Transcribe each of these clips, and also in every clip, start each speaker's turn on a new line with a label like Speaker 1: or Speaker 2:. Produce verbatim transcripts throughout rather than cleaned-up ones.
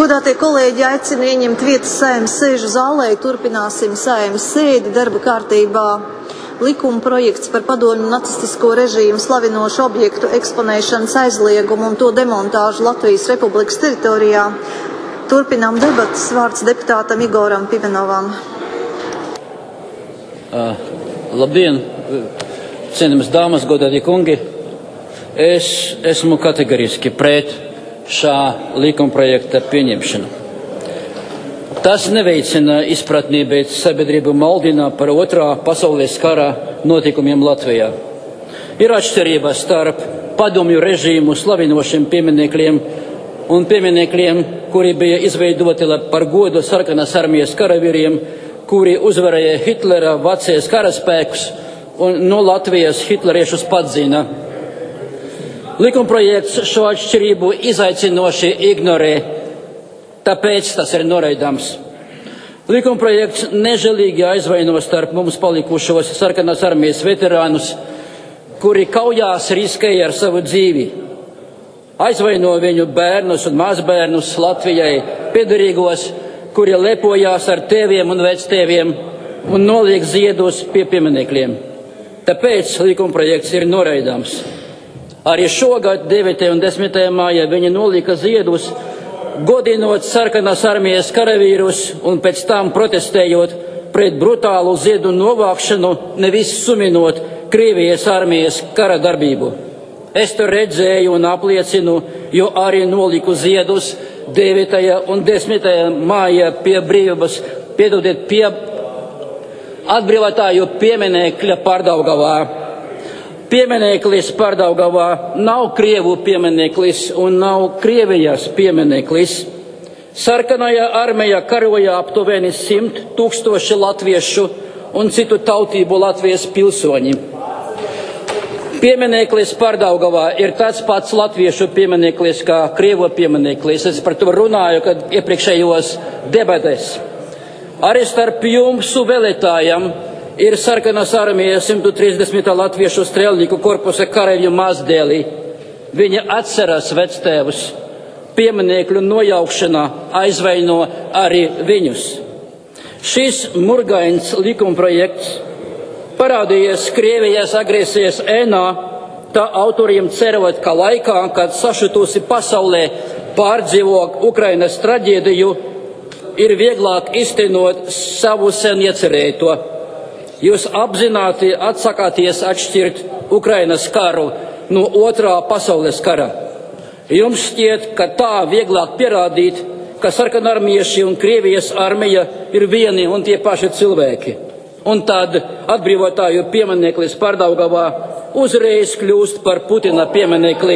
Speaker 1: Godātie kolēģi, aicinu ieņemt vietas Saeimas sēžu zālē. Turpināsim Saeimas sēdi. Darba kārtībā likuma projekts par padomju nacistisko režīmu slavinošu objektu eksponēšanas aizliegumu un to demontāžu Latvijas Republikas teritorijā. Turpinām debatas. Vārds deputātam Igoram Pimenovam.
Speaker 2: Uh, labdien, cienījamas dāmas, godātie kungi. Es esmu kategoriski pret šā likumprojekta pieņemšanu. Tas neveicina izpratnī, bet sabiedrību maldina par otrā pasaules kara notikumiem Latvijā. Ir atšķirība starp padomju režīmu slavinošiem pieminekļiem un pieminekļiem, kuri bija izveidoti par godu sarkanas armijas karavīriem, kuri uzvarēja Hitlera vācijas karaspēkus un no Latvijas hitleriešus padzina. Likumprojekts šo atšķirību izaicinoši ignorē, tāpēc tas ir noraidāms. Likumprojekts nežēlīgi aizvaino starp mums palikušos sarkanās armijas veterānus, kuri kaujās riskēja ar savu dzīvi. Aizvaino viņu bērnus un mazbērnus Latvijai piederīgos, kuri lepojās ar tēviem un vectēviem un noliek ziedus pie pieminekļiem. Tāpēc likumprojekts ir noraidāms. Arī šogad devītajā un desmitajā mājā viņi nolika ziedus, godinot sarkanās armijas karavīrus un pēc tam protestējot pret brutālu ziedu novākšanu, nevis suminot Krievijas armijas kara darbību. Es to redzēju un apliecinu, jo arī noliku ziedus devītajā un desmitajā mājā pie brīvības, piedodiet, pie atbrīvotāju pieminekļa Pārdaugavā. Piemineklis Pārdaugavā nav Krievu piemineklis un nav Krievijas piemineklis. Sarkanajā armijā karoja aptuveni simt tūkstoši latviešu un citu tautību Latvijas pilsoņi. Piemineklis Pārdaugavā ir tāds pats latviešu piemineklis kā Krievu piemineklis. Es par to runāju, kad iepriekšējos debatēs. Arī starp jums vēlētājiem ir sarkanās armijas simt trīsdesmitā latviešu strēlnieku korpusa karavīru mazdēli. Viņi atceras vectēvus. Pieminekļu nojaukšana aizvaino arī viņus. Šis murgains likumprojekts parādījies Krievijas agresijas ēnā, tā autoriem cerot, ka laikā, kad sašutusi pasaulē pārdzīvo Ukrainas traģēdiju, ir vieglāk iztenot savu sen iecerēto. Jūs apzināti atsakāties atšķirt Ukrainas karu no otrā pasaules kara. Jums šķiet, ka tā vieglāk pierādīt, ka sarkanarmieši un Krievijas armija ir vieni un tie paši cilvēki. Un tad atbrīvotāju piemineklis Pārdaugavā uzreiz kļūst par Putina piemineklī.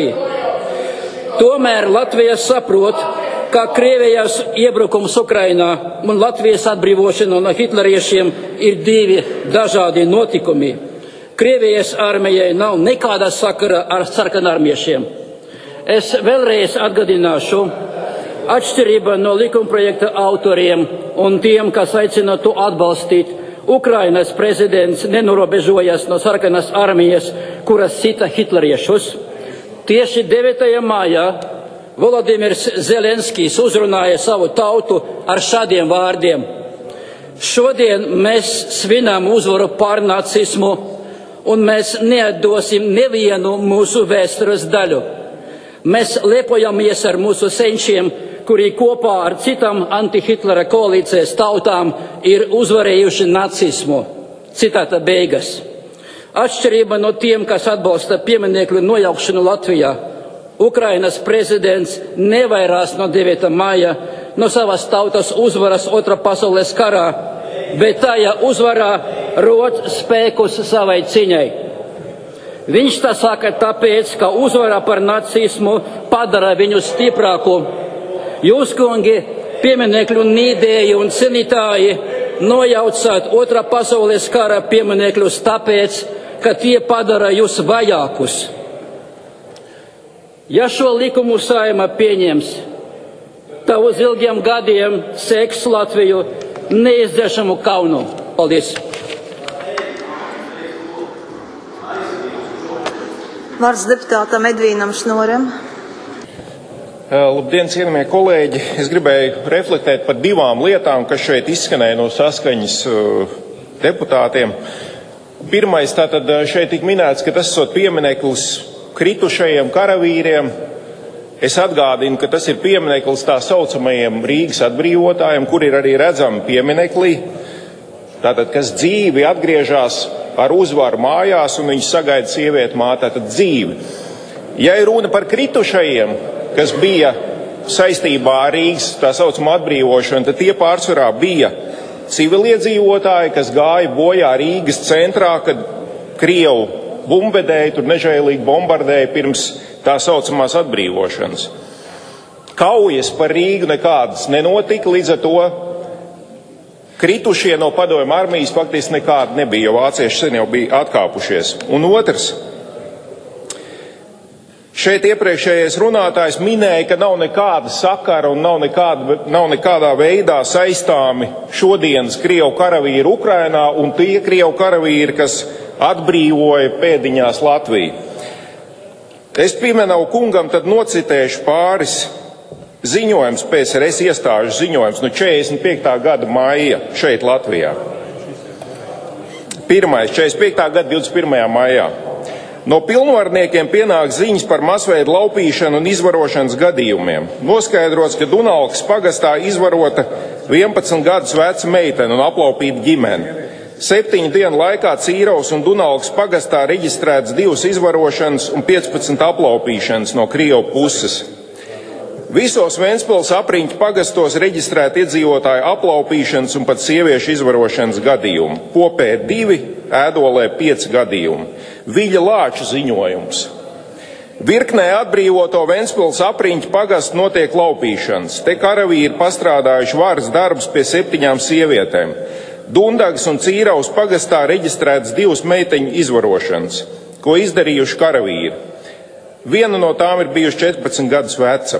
Speaker 2: Tomēr Latvija saprot, ka Krievijas iebrukums Ukrainā un Latvijas atbrīvošana no hitleriešiem ir divi dažādi notikumi. Krievijas armijai nav nekāda sakara ar sarkanarmiešiem. Es vēlreiz atgādināšu, atšķirība no likumprojekta autoriem un tiem, kas aicina to atbalstīt, Ukrainas prezidents nenorobežojas no sarkanas armijas, kuras sita hitleriešus. Tieši devītajā mājā Volodimirs Zelenskijs uzrunāja savu tautu ar šādiem vārdiem. Šodien mēs svinām uzvaru pār nacismu, un mēs neatdosim nevienu mūsu vēstures daļu. Mēs lepojamies ar mūsu senčiem, kuri kopā ar citām antihitlera koalīcijas tautām ir uzvarējuši nacismu. Citāta beigas. Atšķirība no tiem, kas atbalsta pieminekļu nojaukšanu Latvijā, Ukrainas prezidents nevairās no devītā māja no savas tautas uzvaras otrā pasaules karā, bet tajā uzvarā rod spēkus savai ciņai. Viņš tā saka tāpēc, ka uzvara par nacismu padara viņu stiprāku. Jūs, kungi, pieminekļu nīdēji un cienītāji, nojaucāt otrā pasaules kara pieminekļus tāpēc, ka tie padara jūs vajākus. Ja šo likumu Saeima pieņems, tad uz ilgiem gadiem seks Latviju neizdzēšamu kaunu. Paldies!
Speaker 1: Vārds deputātam Edvīnam Šnoram.
Speaker 3: Labdien, cienījamie kolēģi! Es gribēju reflektēt par divām lietām, kas šeit izskanēja no Saskaņas deputātiem. Pirmais, tātad šeit tik minēts, ka tas ir piemineklis kritušajiem karavīriem. Es atgādinu, ka tas ir piemineklis tā saucamajiem Rīgas atbrīvotājiem, kur ir arī redzami pieminekli, tātad, kas dzīvi atgriežas ar uzvaru mājās un viņus sagaida sieviete māte, tātad dzīvi. Ja ir runa par kritušajiem, kas bija saistībā ar Rīgas tā saucamo atbrīvošanu, tad tie pārsvarā bija civiliedzīvotāji, kas gāja bojā Rīgas centrā, kad Krievu bumbvedēji tur nežēlīgi bombardēja pirms tā saucamās atbrīvošanas. Kaujas par Rīgu nekādas nenotika, līdz ar to kritušie no padomju armijas faktiski nekādi nebija, jo vācieši sen jau bija atkāpušies. Un otrs, šeit iepriekšējais runātājs minēja, ka nav nekāda sakara un nav, nekāda, nav nekādā veidā saistāmi šodienas Krievu karavīri Ukrainā un tie Krievu karavīri, kas atbrīvoja pēdiņās Latviju. Es Pimenevu kungam tad nocitēšu pāris ziņojums, P S R S iestāžu ziņojums no četrdesmit piektā gada maija šeit Latvijā. Pirmais, četrdesmit piektā gada divdesmit pirmajā maijā. No pilnvarniekiem pienāk ziņas par masveidu laupīšanu un izvarošanas gadījumiem. Noskaidrots, ka Dunalkas pagastā izvarota vienpadsmit gadus veca meitene un aplaupīta ģimene. Septiņu dienu laikā Cīravas un Dunalkas pagastā reģistrēts divas izvarošanas un piecpadsmit aplaupīšanas no Krievu puses. Visos Ventspils apriņķu pagastos reģistrēti iedzīvotāju aplaupīšanas un pat sieviešu izvarošanas gadījumi. Popē divi, Ēdolē pieci gadījumi. Viļa Lāča ziņojums. Virknē atbrīvoto Ventspils apriņķu pagastu notiek laupīšanas. Te karavīri pastrādājuši varas darbus pie septiņām sievietēm. Dundagas un Cīravas pagastā reģistrētas divas meiteņu izvarošanas, ko izdarījuši karavīri. Viena no tām ir bijuši četrpadsmit gadus veca.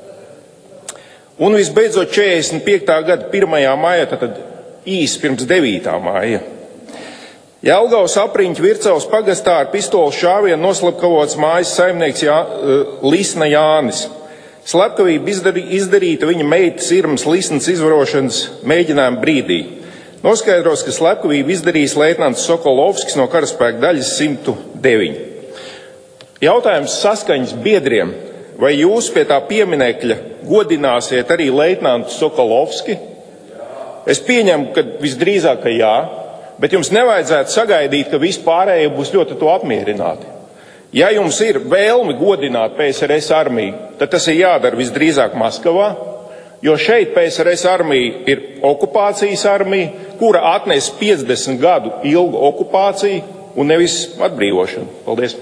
Speaker 3: Un visbeidzot četrdesmit piektā gada pirmajā maijā, tad īsi pirms devītā maija. Jelgavas apriņķu Vircavas pagastā ar pistoles šāvienu noslapkavots mājas saimnieks Jā, Lisna Jānis. Slepkavība izdarīta viņa meitas Irmas Lisnas izvarošanas mēģinājuma brīdī. Noskaidros, ka slepkavību izdarījis leitnants Sokolovskis no karaspēka daļas simt deviņi. Jautājums Saskaņas biedriem, vai jūs pie tā pieminekļa godināsiet arī leitnantu Sokolovski? Es pieņemu, ka visdrīzāk, ka jā, bet jums nevajadzētu sagaidīt, ka vispārējie būs ļoti to apmierināti. Ja jums ir vēlme godināt P S R S armiju, tad tas ir jādara visdrīzāk Maskavā, jo šeit P S R S armija ir okupācijas armija, kura atnes piecdesmit gadu ilgu okupāciju un nevis atbrīvošanu. Paldies!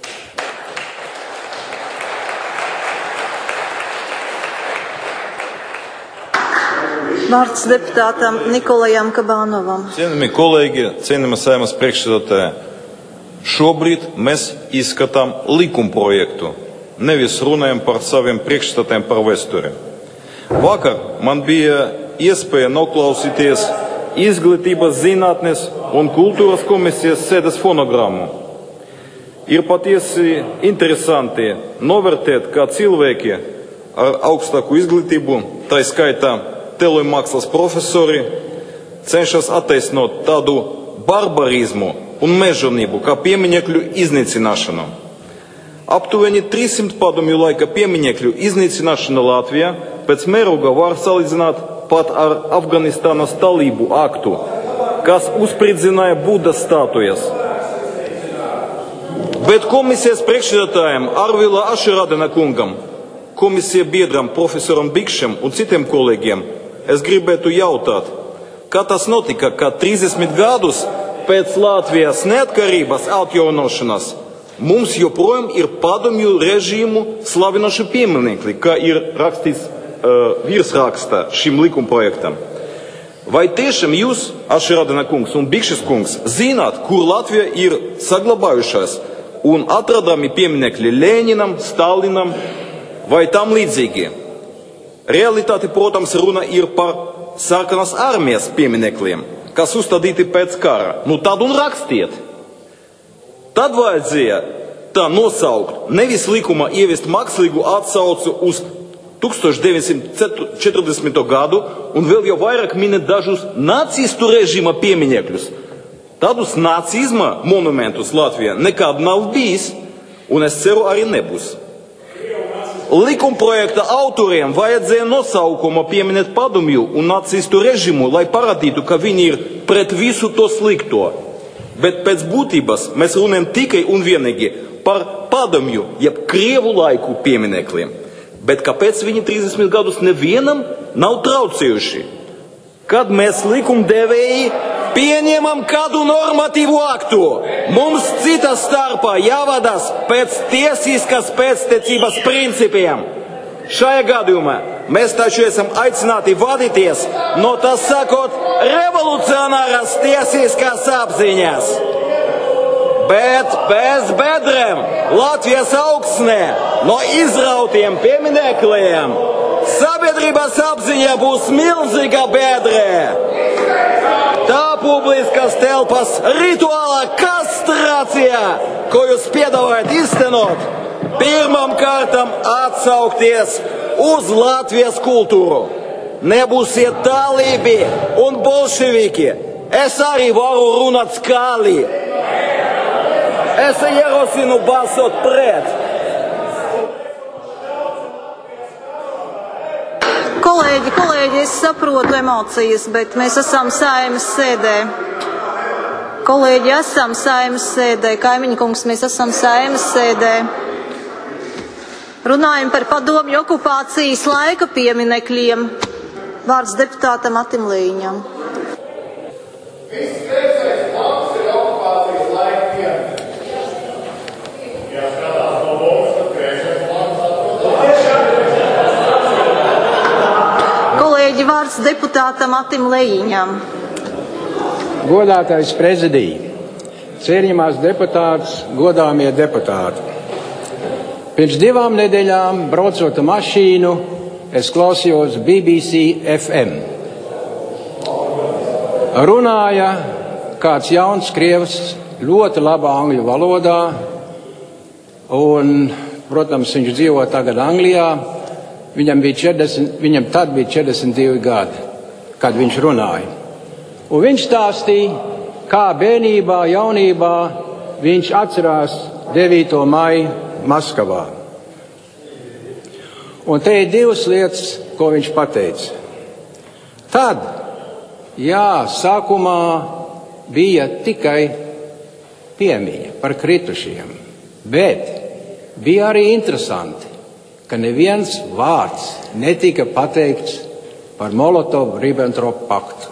Speaker 1: Vārds deputātam Nikolajam Kabānovam.
Speaker 4: Cienījamie kolēģi, cienījamā Saeimas priekšsēdētāja, šobrīd mēs izskatām likumprojektu, nevis runājam par saviem priekšstatiem par vēsturi. Vakar man bija iespēja noklausīties Izglītības, zinātnes un kultūras komisijas sēdes fonogrammu. Ir patiesi interesanti novērtēt, kā cilvēki ar augstāku izglītību, tā skaitā telēmākslas profesori, cenšas attaisnot tādu barbarizmu un mežonību kā pieminekļu iznīcināšanu. Aptuveni trīssimt padomju laika pieminekļu iznīcināšana Latvijā pēc mēroga var salīdzināt pat ar Afganistānas talību aktu, kas uzspridzināja Budas statujas. Bet komisijas priekšsēdētājiem Arvila Ašeradena kungam, komisija biedram profesoram Bikšam un citiem kolēģiem es gribētu jautāt, kā tas notika, ka trīsdesmit gadus pēc Latvijas neatkarības atjaunošanas mums joprojām ir padomju režīmu slavinoši pieminekļi, kā ir rakstīts uh, virsrakstā šim likumprojektam. Vai tiešām jūs, Ašeradena kungs un Bikšas kungs, zināt, kur Latvija ir saglabājušās un atradami pieminekļi Leninam, Stalinam vai tam līdzīgi? Realitāte, protams, runa ir par sarkanas armijas pieminekļiem, kas uzstādīti pēc kara. Nu tad un rakstiet. Tad vajadzēja tā nosaukt, nevis likumā ieviest mākslīgu atsaucu uz tūkstoš deviņsimt četrdesmito gadu un vēl jau vairāk minēt dažus nacistu režīma pieminekļus. Tādus nacizma monumentus Latvijā nekad nav bijis, un es ceru arī nebūs. Likumprojekta autoriem vajadzēja nosaukumu pieminēt padomju un nacistu režīmu, lai parādītu, ka viņi ir pret visu to slikto. Bet pēc būtības mēs runājam tikai un vienīgi par padomju, jeb Krievu laiku pieminekļiem. Bet kāpēc viņi trīsdesmit gadus nevienam nav traucējuši? Kad mēs likumdevēji pieņemam kādu normatīvu aktu, mums cita starpā jāvadās pēc tiesiskas pēctecības principiem. Šajā gadījumā mēs taču esam aicināti vadīties no tā sakot revolucionāras tiesiskās apziņas. Bet bez bedrēm Latvijas augsnē no izrautiem pieminekļiem sabiedrības apziņā būs milzīga bedrē. Tā publiskas telpas rituāla kastrācija, ko jūs piedāvājat iztenot, pirmam kārtam atsaukties uz Latvijas kultūru. Nebūsiet talībi un bolševiki. Es arī varu runāt skali. Es ierosinu balsot pret.
Speaker 1: Kolēģi, kolēģi, es saprotu emocijas, bet mēs esam Saeimas sēdē. Kolēģi, esam Saeimas sēdē. Kaimiņa kungs, mēs esam Saeimas sēdē. Runājam par padomju okupācijas laika pieminekļiem. Vārds deputātam Atim Līņam. Kolēģi, vārds deputātam Atim Līņam.
Speaker 5: Godātais prezidija, cienījamās deputāts, godāmie deputāti. Pirms divām nedēļām, braucot ar mašīnu, es klausījos B B C F M. Runāja kāds jauns krievs, ļoti labā angļu valodā, un, protams, viņš dzīvo tagad Anglijā. Viņam, bija četrdesmit, viņam tad bija četrdesmit divi gadi, kad viņš runāja. Un viņš stāstīja, kā bērnībā, jaunībā viņš atcerās devīto maiju Maskavā. Un te ir divas lietas, ko viņš pateica. Tad, jā, sākumā bija tikai piemiņa par kritušiem, bet bija arī interesanti, ka neviens vārds netika pateikts par Molotovu-Ribbentropu paktu.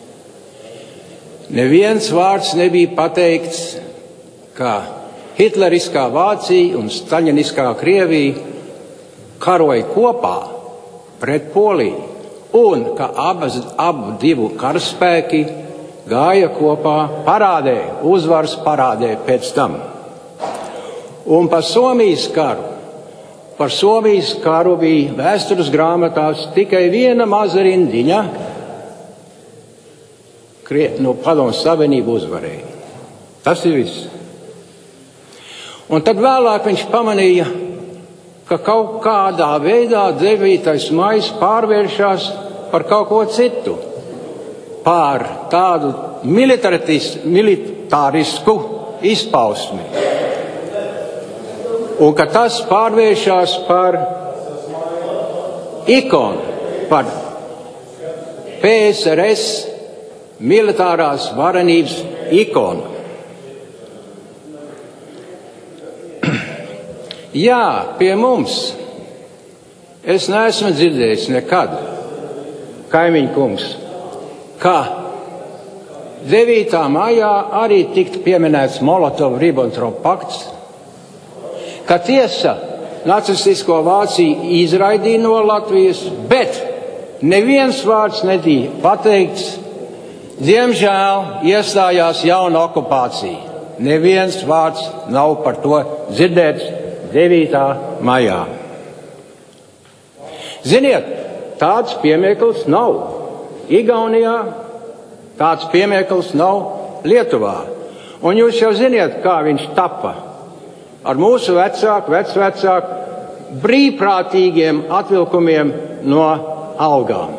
Speaker 5: Neviens vārds nebija pateikts, ka hitleriskā Vācija un staļiniskā Krievija karoja kopā pret Poliju, un ka abas, abu divu karaspēki gāja kopā parādē, uzvaras parādē pēc tam. Un par Somijas karu. Par Somijas karu bija vēstures grāmatās tikai viena maza rindiņa, no Padomju Savienību uzvarēja. Tas ir viss. Un tad vēlāk viņš pamanīja, ka kaut kādā veidā devītais maijs pārvēršas par kaut ko citu, par tādu militārisku izpausmi. Un ka tas pārvēršas par ikonu, par P S R S militārās varenības ikonu. Jā, pie mums es neesmu dzirdējis nekad, kaimiņu kungs, ka devītā maijā arī tiktu pieminēts Molotova-Ribbentropa pakts, ka tiesa nacistisko Vāciju izraidīja no Latvijas, bet neviens vārds netika pateikts. Diemžēl iestājās jauna okupācija. Neviens vārds nav par to dzirdēts devītā maijā. Ziniet, tāds piemineklis nav Igaunijā, tāds piemineklis nav Lietuvā. Un jūs jau ziniet, kā viņš tapa. Ar mūsu vecāku, vecvecāku brīvprātīgiem atvilkumiem no algām.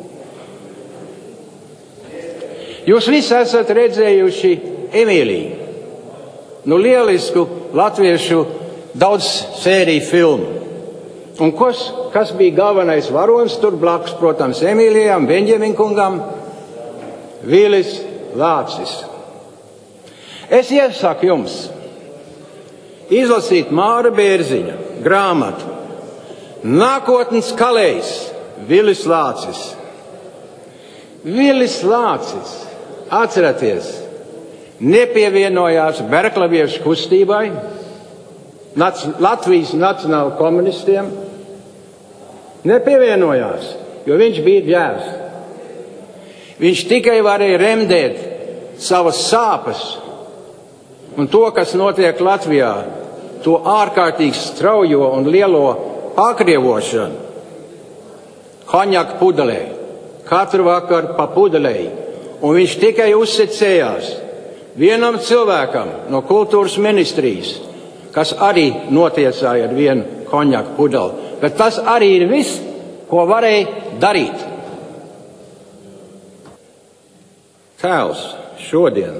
Speaker 5: Jūs visi esat redzējuši Emīliju, nu lielisku latviešu daudz sēriju filmu. Un kas, kas bija galvenais varonis tur blakus, protams, Emīlijam, Benjaminkungam? Vilis Lācis. Es iesaku jums izlasīt Māra Bērziņa grāmatu Nākotnes kalējs Vilis Lācis. Vilis Lācis, atceraties, nepievienojās Berklaviešu kustībai, nac, Latvijas nacionālu komunistiem, nepievienojās, jo viņš bija ģērs. Viņš tikai varēja remdēt savas sāpes un to, kas notiek Latvijā, to ārkārtīgi straujo un lielo pakrievošanu, konjaka pudelē, katru vakaru pa pudelei, un viņš tikai uzsecējās vienam cilvēkam no kultūras ministrijas, kas arī notiesāja ar vienu konjaku pudeli. Bet tas arī ir viss, ko varēja darīt. Tēvs šodien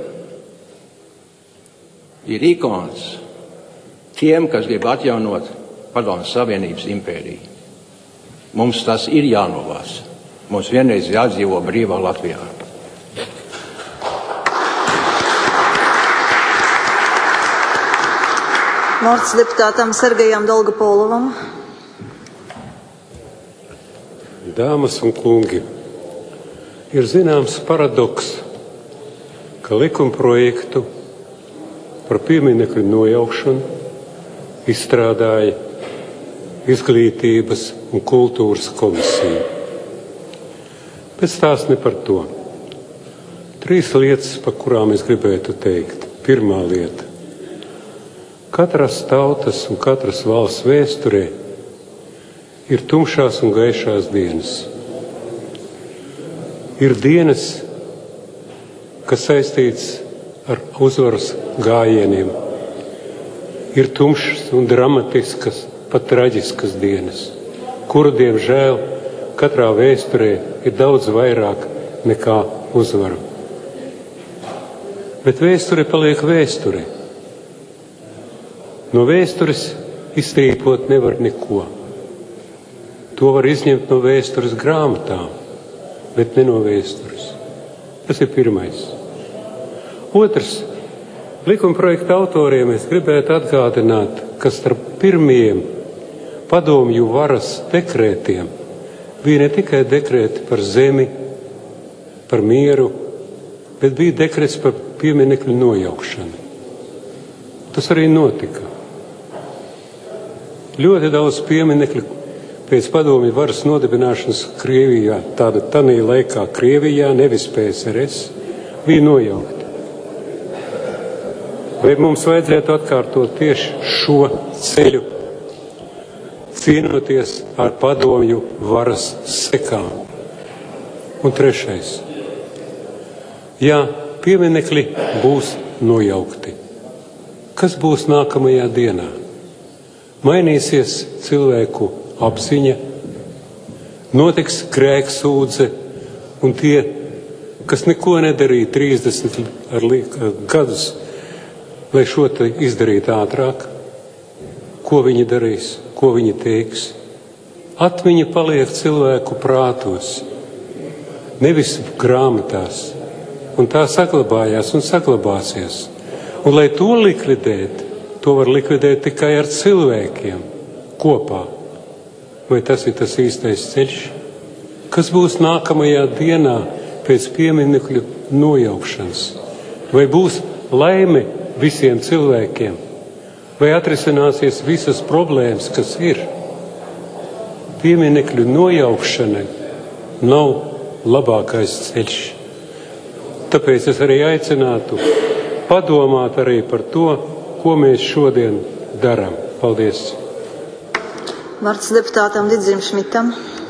Speaker 5: ir ikons tiem, kas grib atjaunot Padomju Savienības impēriju. Mums tas ir jānovās. Mums vienreiz jādzīvo brīvā Latvijā.
Speaker 1: Vārds deputātam Sergejam Dolgopolovam.
Speaker 6: Dāmas un kungi, ir zināms paradoks, ka likumprojektu par pieminekļu nojaukšanu izstrādāja Izglītības un kultūras komisija. Bet stāsts ne par to. Trīs lietas, par kurām es gribētu teikt. Pirmā lieta. Katras tautas un katras valsts vēsturē ir tumšās un gaišās dienas. Ir dienas, kas saistīts ar uzvaras gājieniem. Ir tumšas un dramatiskas, pat traģiskas dienas, kuru, diemžēl, katrā vēsturē ir daudz vairāk nekā uzvaru. Bet vēsture paliek vēsture. No vēstures izstrīpot nevar neko. To var izņemt no vēstures grāmatām, bet ne no vēstures. Tas ir pirmais. Otrs, likumprojekta autoriem es gribētu atgādināt, ka starp pirmiem padomju varas dekrētiem bija ne tikai dekrēti par zemi, par mieru, bet bija dekrets par pieminekļu nojaukšanu. Tas arī notika. Ļoti daudz pieminekļu pēc padomju varas nodibināšanas Krievijā, tāda tanī laikā Krievijā, nevis P S R S, bija nojaukti. Vai mums vajadzētu atkārtot tieši šo ceļu, cīnoties ar padomju varas sekām? Un trešais. Jā, pieminekļi būs nojaukti. Kas būs nākamajā dienā? Mainīsies cilvēku apziņa, notiks grēksūdze, un tie, kas neko nedarīja trīsdesmit ar gadus, lai šo te izdarītu ātrāk, ko viņi darīs, ko viņi teiks. Atmiņa paliek cilvēku prātos, nevis grāmatās, un tā saglabājās un saglabāsies. Un lai to likvidēt, to var likvidēt tikai ar cilvēkiem kopā. Vai tas ir tas īstais ceļš? Kas būs nākamajā dienā pēc pieminekļu nojaukšanas? Vai būs laime visiem cilvēkiem? Vai atrisināsies visas problēmas, kas ir? Pieminekļu nojaukšana nav labākais ceļš. Tāpēc es arī aicinātu padomāt arī par to, ko mēs šodien darām. Paldies!
Speaker 1: Vārds deputātam Didzim Šmitam.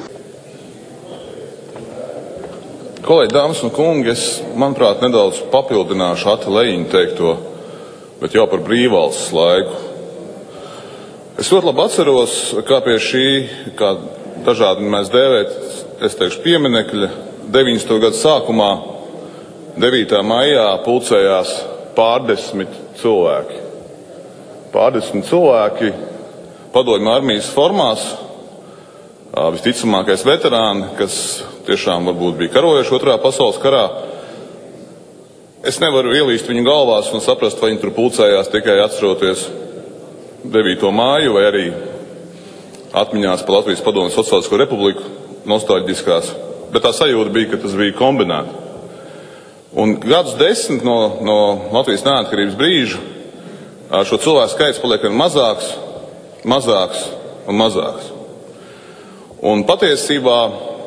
Speaker 7: Kolēģi, dāmas un kungi, es, manuprāt, nedaudz papildināšu Ati Lejiņa teikto, bet jau par brīvvalsts laiku. Es Es ļoti labi atceros, kā pie šī, kā dažādi mēs dēvēt, es teikšu, pieminekļa, deviņdesmito gadu sākumā, devītā maijā pulcējās pārdesmit cilvēki. Pārdesmit cilvēki padomju armijas formās, visticamākais veterāni, kas tiešām varbūt bija karojuši otrā pasaules karā. Es nevaru ielīst viņu galvās un saprast, vai viņi tur pulcējās tikai atceroties devīto māju vai arī atmiņās par Latvijas Padomju Sociālisko republiku nostalģiskās, bet tā sajūta bija, ka tas bija kombinēti. Un gadus desmit no, no Latvijas neatkarības brīža šo cilvēku skaits paliek vien mazāks, mazāks un mazāks. Un patiesībā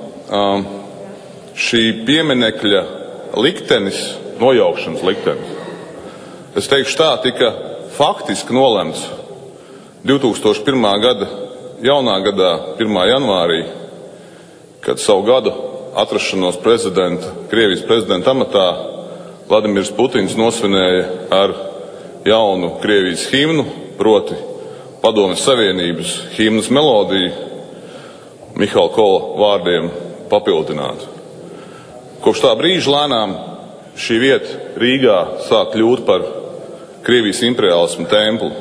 Speaker 7: šī pieminekļa liktenis, nojaukšanas liktenis, es teikšu tā, tika faktiski nolemts divtūkstoš pirmā gada jaunā gadā, pirmā janvārī, kad savu gadu atrašanos prezidenta, Krievijas prezidenta amatā Vladimirs Putins nosvinēja ar jaunu Krievijas himnu, proti Padomju Savienības himnas melodiju, Mihaila Kola vārdiem papildinātu. Kopš tā brīža lēnām šī vieta Rīgā sāk kļūt par Krievijas imperiālismu templi.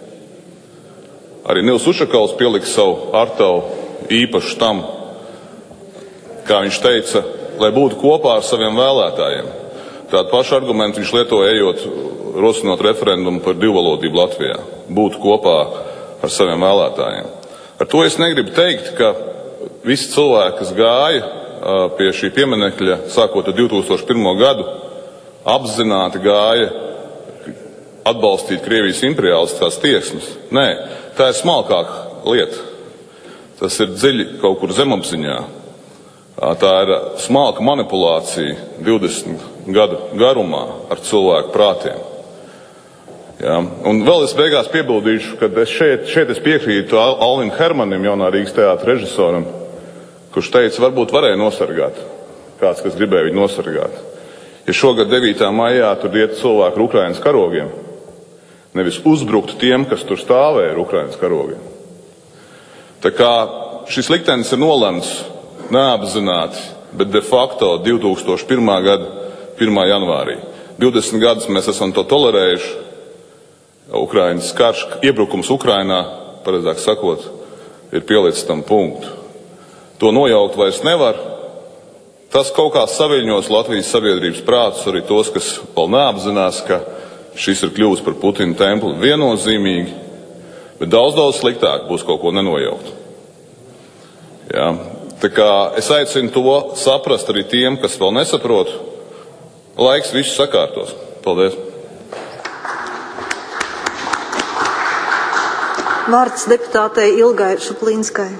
Speaker 7: Arī Nils Ušakovs pielika savu artavu īpašu tam, kā viņš teica, lai būtu kopā ar saviem vēlētājiem. Tādu pašu argumentu viņš lietoja, ejot, rosinot referendumu par divvalodību Latvijā. Būt kopā ar saviem vēlētājiem. Ar to es negribu teikt, ka visi cilvēki, kas gāja pie šī pieminekļa, sākot ar divtūkstoš pirmo gadu, apzināti gāja atbalstīt Krievijas imperiālistiskās tieksmes. Nē, tā ir smalkāka lieta. Tas ir dziļi kaut kur zemapziņā. Tā ir smalka manipulācija divdesmit gadu garumā ar cilvēku prātiem. Ja? Un vēl es beigās piebildīšu, ka es šeit, šeit es piekrītu Alvim Hermanim, jaunā Rīgas teātra režisoram, kurš teica, varbūt varēja nosargāt kāds, kas gribēja viņu nosargāt. Ja šogad devītā maijā tur iet cilvēki ar Ukrainas karogiem, nevis uzbrukt tiem, kas tur stāvēja ar Ukrainas karogiem. Tā kā šis liktenis ir nolemts neapzināti, bet de facto divtūkstoš pirmā gada pirmā janvārī. divdesmit gadus mēs esam to tolerējuši. Ukrainas karš, iebrukums Ukrainā, pareizāk sakot, ir pielicis tam punktu. To nojaukt vairs nevar. Tas kaut kā saviļņos Latvijas sabiedrības prātus, arī tos, kas vēl neapzinās, ka šis ir kļuvis par Putina templi viennozīmīgi, bet daudz, daudz sliktāk būs kaut ko nenojaukt. Jā. Tā kā es aicinu to saprast arī tiem, kas vēl nesaprot. Laiks visu sakārtos. Paldies.
Speaker 1: Vārds deputātei Ilgai Šuplīnskai.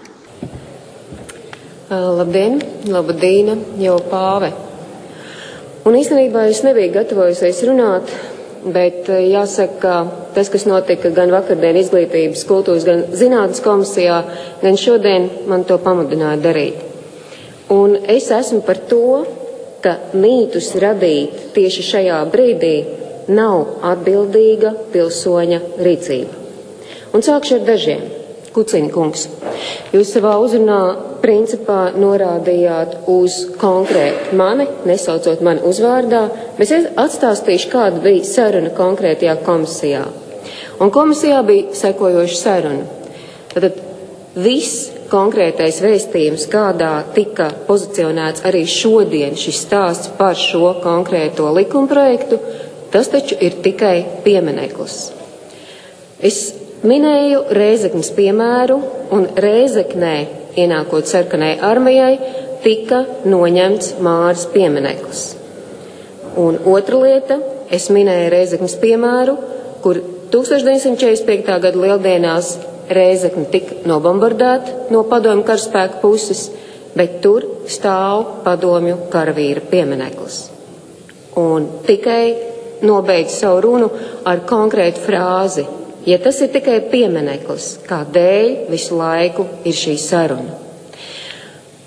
Speaker 8: Labdien, labdīna, jau pāve. Un īstenībā es nebiju gatavojusies runāt, bet jāsaka, ka tas, kas notika gan vakardien izglītības, kultūras, gan zinātnes komisijā, gan šodien man to pamudināja darīt. Un es esmu par to, ka mītus radīt tieši šajā brīdī nav atbildīga pilsoņa rīcība. Un sākšu ar dažiem. Kuciņa kungs, jūs savā uzrunā principā norādījāt uz konkrētu mani, nesaucot mani uzvārdā, bet es atstāstīšu, kāda bija saruna konkrētajā komisijā. Un komisijā bija sekojoša saruna. Tātad viss konkrētais vēstījums, kādā tika pozicionēts arī šodien šis stāsts par šo konkrēto likumprojektu, tas taču ir tikai piemineklis. Es minēju Rēzeknes piemēru, un Rēzeknē, ienākot sarkanai armijai, tika noņemts Māras piemineklis. Un otra lieta, es minēju Rēzeknes piemēru, kur tūkstoš deviņsimt četrdesmit piektā gada lieldienās Rēzekne tika nobombardēta no padomju karaspēka puses, bet tur stāv padomju karavīra piemineklis. Un tikai nobeidz savu runu ar konkrētu frāzi. Ja tas ir tikai piemineklis, kādēļ visu laiku ir šī saruna.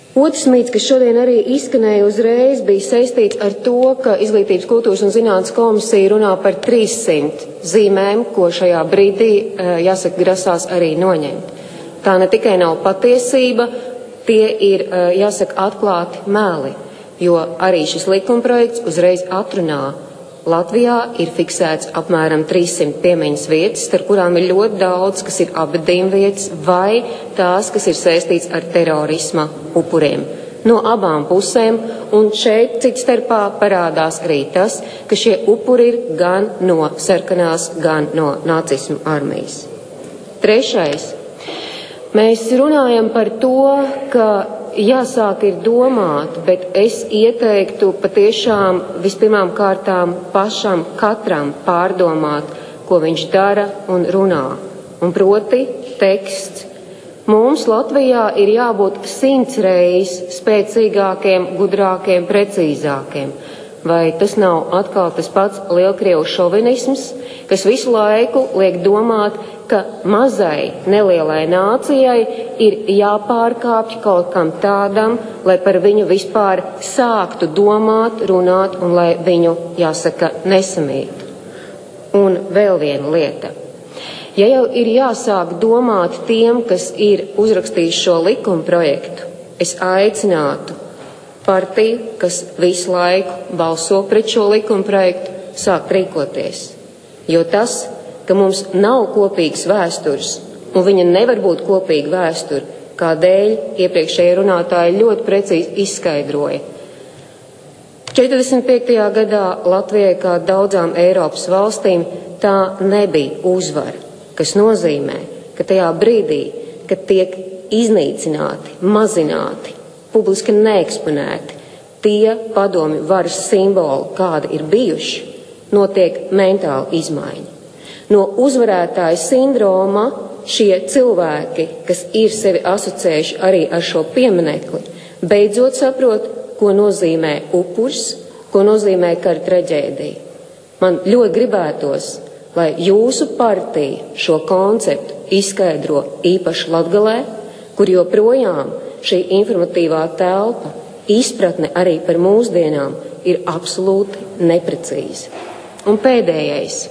Speaker 8: Otrs mīts, kas šodien arī izskanēja uzreiz, bija saistīts ar to, ka Izglītības, kultūras un zinātnes komisija runā par trīssimt zīmēm, ko šajā brīdī, jāsaka, grasās arī noņemt. Tā ne tikai nav patiesība, tie ir, jāsaka, atklāti meli, jo arī šis likumprojekts uzreiz atrunā. Latvijā ir fiksēts apmēram trīssimt piemiņas vietas, starp kurām ir ļoti daudz, kas ir apbedījuma vietas vai tās, kas ir saistīts ar terorisma upuriem. No abām pusēm, un šeit cits starpā parādās arī tas, ka šie upuri ir gan no sarkanās, gan no nacismu armijas. Trešais. Mēs runājam par to, ka jāsāk ir domāt, bet es ieteiktu patiešām vispirmām kārtām pašam katram pārdomāt, ko viņš dara un runā. Un proti teksts. Mums Latvijā ir jābūt simts reizes spēcīgākiem, gudrākiem, precīzākiem. Vai tas nav atkal tas pats lielkrievu šovinisms, kas visu laiku liek domāt, ka mazai, nelielai nācijai ir jāpārkāpj kaut kam tādam, lai par viņu vispār sāktu domāt, runāt un lai viņu, jāsaka, nesamītu. Un vēl viena lieta. Ja jau ir jāsāk domāt tiem, kas ir uzrakstījis šo likuma projektu, es aicinātu partiju, kas visu laiku balso pret šo likuma projektu, sākt rīkoties. Jo tas, ka mums nav kopīgas vēstures, un viņa nevar būt kopīga vēsture, kādēļ iepriekšējie runātāji ļoti precīzi izskaidroja. četrdesmit piektajā gadā Latvijai, kā daudzām Eiropas valstīm, tā nebija uzvara, kas nozīmē, ka tajā brīdī, kad tiek iznīcināti, mazināti, publiski neeksponēti tie padomju varas simboli, kādi ir bijuši, notiek mentāla izmaiņa. No uzvarētāja sindroma šie cilvēki, kas ir sevi asociējuši arī ar šo pieminekli, beidzot saprot, ko nozīmē upurs, ko nozīmē kara traģēdija. Man ļoti gribētos, lai jūsu partija šo konceptu izskaidro īpaši Latgalē, kur joprojām šī informatīvā telpa, izpratne arī par mūsdienām ir absolūti neprecīza. Un pēdējais.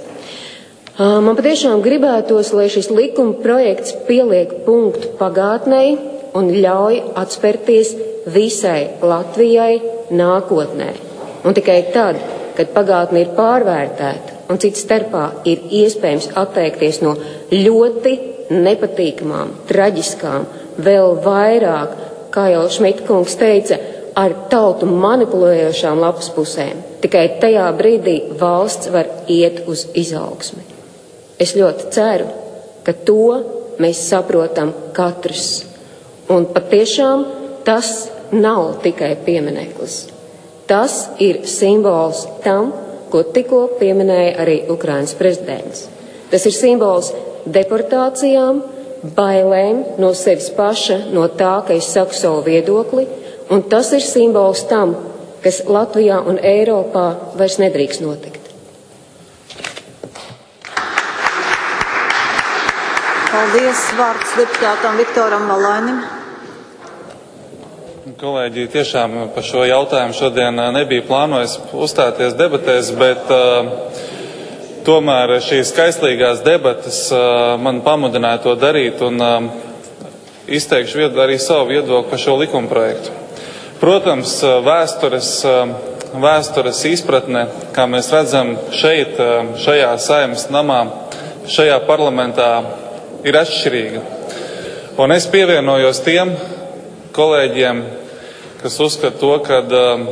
Speaker 8: Man patiešām gribētos, lai šis likuma projekts pieliek punktu pagātnei un ļauj atspērties visai Latvijai nākotnē. Un tikai tad, kad pagātne ir pārvērtēta un cits starpā ir iespējams atteikties no ļoti nepatīkamām, traģiskām, vēl vairāk, kā jau Šmita kungs teica, ar tautu manipulējošām lapas pusēm. Tikai tajā brīdī valsts var iet uz izaugsmi. Es ļoti ceru, ka to mēs saprotam katrs. Un patiešām tas nav tikai piemineklis. Tas ir simbols tam, ko tikko pieminēja arī Ukrainas prezidents. Tas ir simbols deportācijām, bailēm no sevis paša, no tā, ka es saku savu viedokli, un tas ir simbols tam, kas Latvijā un Eiropā vairs nedrīkst notikt.
Speaker 1: Paldies. Vārds deputātam Viktoram Valainim.
Speaker 9: Kolēģi, tiešām par šo jautājumu šodien nebija plānojis uzstāties debatēs, bet uh, tomēr šīs skaistlīgās debatas uh, man pamudināja to darīt un uh, izteikšu vied, arī savu viedokli par šo likumprojektu. Protams, vēstures, vēstures izpratne, kā mēs redzam šeit, šajā Saeimas namā, šajā parlamentā, ir atšķirīga. Un es pievienojos tiem kolēģiem, kas uzskata to, ka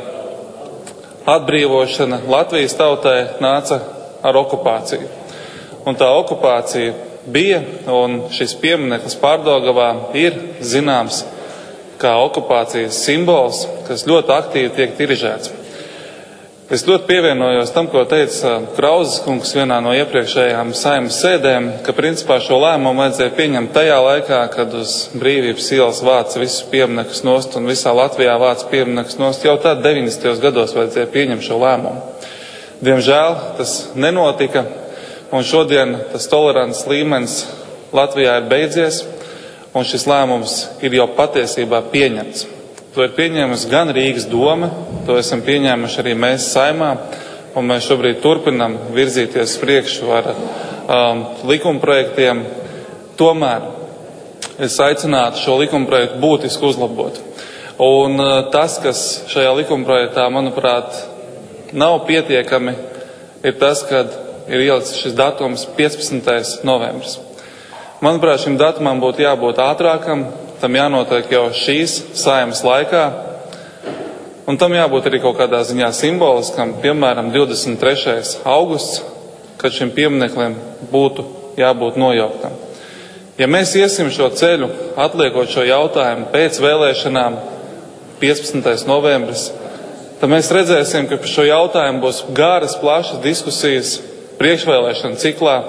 Speaker 9: atbrīvošana Latvijas tautai nāca ar okupāciju. Un tā okupācija bija, un šis piemineklis Pārdaugavā ir zināms kā okupācijas simbols, kas ļoti aktīvi tiek dirižēts. Es ļoti pievienojos tam, ko teica Krauzes kungs vienā no iepriekšējām Saeimas sēdēm, ka principā šo lēmumu vajadzēja pieņemt tajā laikā, kad uz Brīvības ielas vāca visus pieminekļus nost un visā Latvijā vāca pieminekļus nost. Jau tad deviņdesmitajos gados vajadzēja pieņemt šo lēmumu. Diemžēl tas nenotika, un šodien tas tolerants līmenis Latvijā ir beidzies, un šis lēmums ir jau patiesībā pieņemts. To ir pieņēmusi gan Rīgas doma, to esam pieņēmuši arī mēs Saimā, un mēs šobrīd turpinam virzīties priekšu ar um, likumprojektiem. Tomēr es aicinātu šo likumprojektu būtiski uzlabot. Un uh, tas, kas šajā likumprojektā, manuprāt, nav pietiekami, ir tas, kad ir ielikts šis datums piecpadsmitais novembris. Manuprāt, šim datumam būtu jābūt ātrākam, tam jānotiek jau šīs Saeimas laikā, un tam jābūt arī kaut kādā ziņā simboliskam, piemēram, divdesmit trešais augusts, kad šim piemineklim būtu jābūt nojauktam. Ja mēs iesim šo ceļu, atliekot šo jautājumu pēc vēlēšanām piecpadsmitais novembris, tad mēs redzēsim, ka par šo jautājumu būs garas, plašas diskusijas priekšvēlēšana ciklā.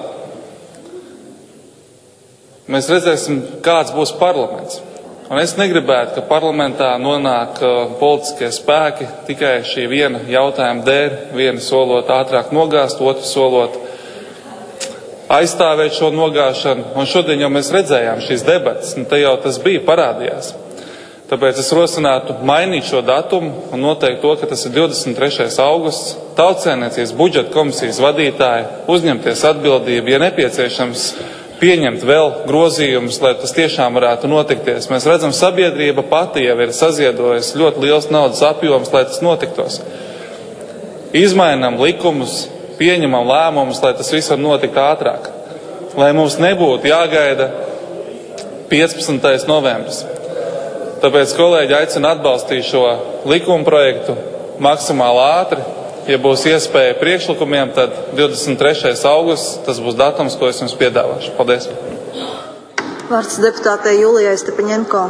Speaker 9: Mēs redzēsim, kāds būs parlaments. Un es negribētu, ka parlamentā nonāk uh, politiskie spēki tikai šī viena jautājuma dēļ, viena solot ātrāk nogāzt, otru solot aizstāvēt šo nogāšanu. Un šodien jau mēs redzējām šīs debatas, un te jau tas bija parādījās. Tāpēc es rosinātu mainīt šo datumu un noteikt to, ka tas ir divdesmit trešais augusts. Tautsēmniecības budžeta komisijas vadītāji uzņemties atbildību, ja nepieciešams, pieņemt vēl grozījumus, lai tas tiešām varētu notikties. Mēs redzam, sabiedrība pati jau ir saziedojusi ļoti liels naudas apjoms, lai tas notiktos. Izmainam likumus, pieņemam lēmumus, lai tas viss var notikt ātrāk. Lai mums nebūtu jāgaida piecpadsmitais novembris. Tāpēc kolēģi aicina atbalstīt šo likuma projektu maksimāli ātri. Ja būs iespēja priekšlikumiem, tad divdesmit trešais augusts, tas būs datums, ko es jums piedāvāšu. Paldies.
Speaker 1: Vārds deputātei Julijai Stepaņenko.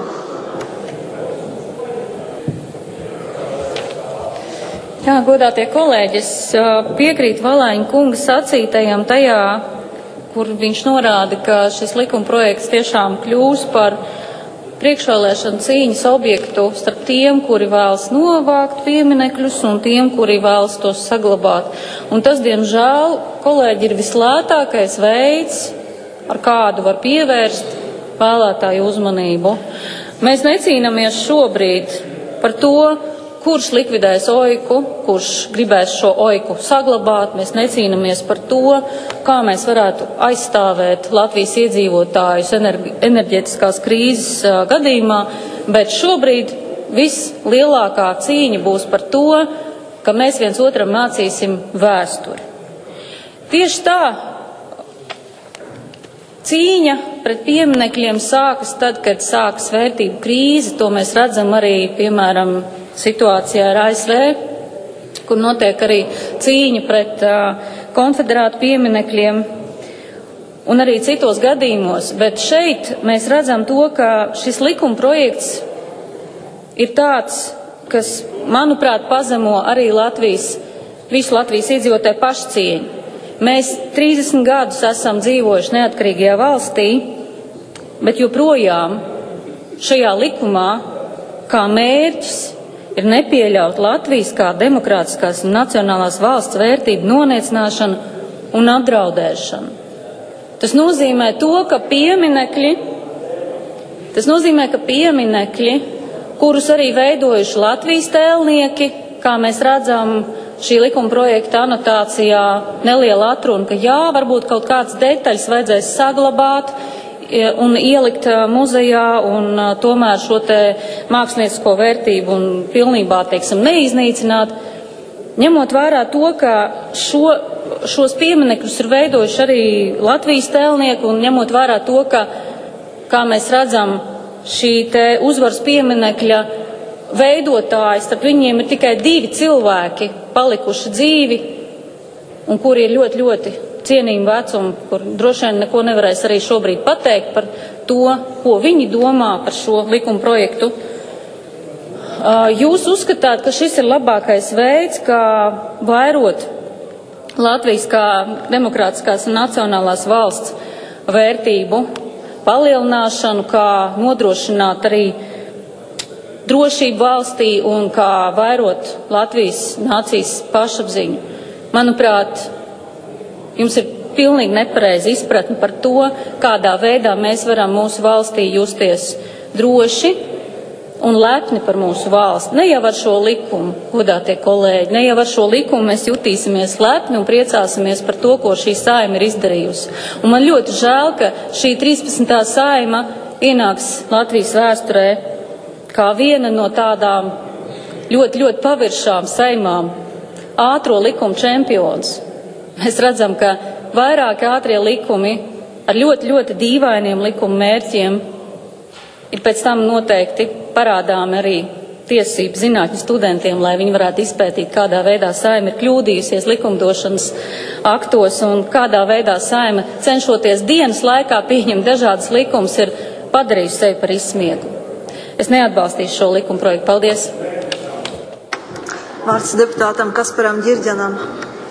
Speaker 10: Jā, godātie kolēģi, es piekrītu Valaiņa kunga sacītajam tajā, kur viņš norāda, ka šis likuma projekts tiešām kļūs par priekšvēlēšana cīņas objektu starp tiem, kuri vēlas novākt pieminekļus un tiem, kuri vēlas tos saglabāt. Un tas, diemžēl, kolēģi, ir vislētākais veids, ar kādu var pievērst vēlētāju uzmanību. Mēs necīnāmies šobrīd par to, kurš likvidēs oiku, kurš gribēs šo oiku saglabāt. Mēs necīnāmies par to, kā mēs varētu aizstāvēt Latvijas iedzīvotājus enerģetiskās krīzes gadījumā, bet šobrīd vislielākā cīņa būs par to, ka mēs viens otram mācīsim vēsturi. Tieši tā cīņa pret pieminekļiem sākas tad, kad sākas vērtību krīze. To mēs redzam arī, piemēram, situācijā ar A S V, kur notiek arī cīņa pret uh, konfederātu pieminekļiem un arī citos gadījumos. Bet šeit mēs redzam to, ka šis likuma projekts ir tāds, kas, manuprāt, pazemo arī Latvijas, visu Latvijas iedzīvotāju pašcieņu. Mēs trīsdesmit gadus esam dzīvojuši neatkarīgajā valstī, bet joprojām šajā likumā kā mērķis ir nepieļaut Latvijas kā demokrātiskās un nacionālās valsts vērtību noniecināšanu un apdraudēšanu. Tas nozīmē to, ka pieminekļi, tas nozīmē, ka pieminekļi, kurus arī veidojuši Latvijas tēlnieki, kā mēs redzam šī likuma projekta anotācijā, neliela atruna, ka jā, varbūt kaut kāds detaļas vajadzēs saglabāt un ielikt muzejā un tomēr šo te māksliniecisko vērtību un pilnībā, teiksim, neiznīcināt, ņemot vērā to, ka šo, šos pieminekļus ir veidojuši arī Latvijas tēlnieki un ņemot vērā to, ka, kā mēs redzam, šī te uzvaras pieminekļa veidotāji, starp viņiem ir tikai divi cilvēki palikuši dzīvi un kuri ir ļoti, ļoti cienījumu vecumu, kur droši vien neko nevarēs arī šobrīd pateikt par to, ko viņi domā par šo likuma projektu. Jūs uzskatāt, ka šis ir labākais veids, kā vairot Latvijas kā demokrātiskās un nacionālās valsts vērtību palielināšanu, kā nodrošināt arī drošību valstī un kā vairot Latvijas nācijas pašapziņu. Manuprāt, jums ir pilnīgi nepareiza izpratne par to, kādā veidā mēs varam mūsu valstī justies droši un lepni par mūsu valsti. Ne jau ar šo likumu, godātie kolēģi, ne jau ar šo likumu mēs jutīsimies lepni un priecāsimies par to, ko šī saima ir izdarījusi. Un man ļoti žēl, ka šī trīspadsmitā saima ienāks Latvijas vēsturē kā viena no tādām ļoti, ļoti paviršām saimām, ātro likumu čempions. Mēs redzam, ka vairāki ātrie likumi ar ļoti, ļoti dīvainiem likuma mērķiem ir pēc tam noteikti parādām arī tiesību zinātņu studentiem, lai viņi varētu izpētīt, kādā veidā saima ir kļūdījusies likumdošanas aktos un kādā veidā saima, cenšoties dienas laikā pieņemt dažādas likumus, ir padarījusi sevi par izsmieklu. Es neatbalstīšu šo likuma projektu. Paldies!
Speaker 1: Vārds deputātam Kasparam Ģirģanam.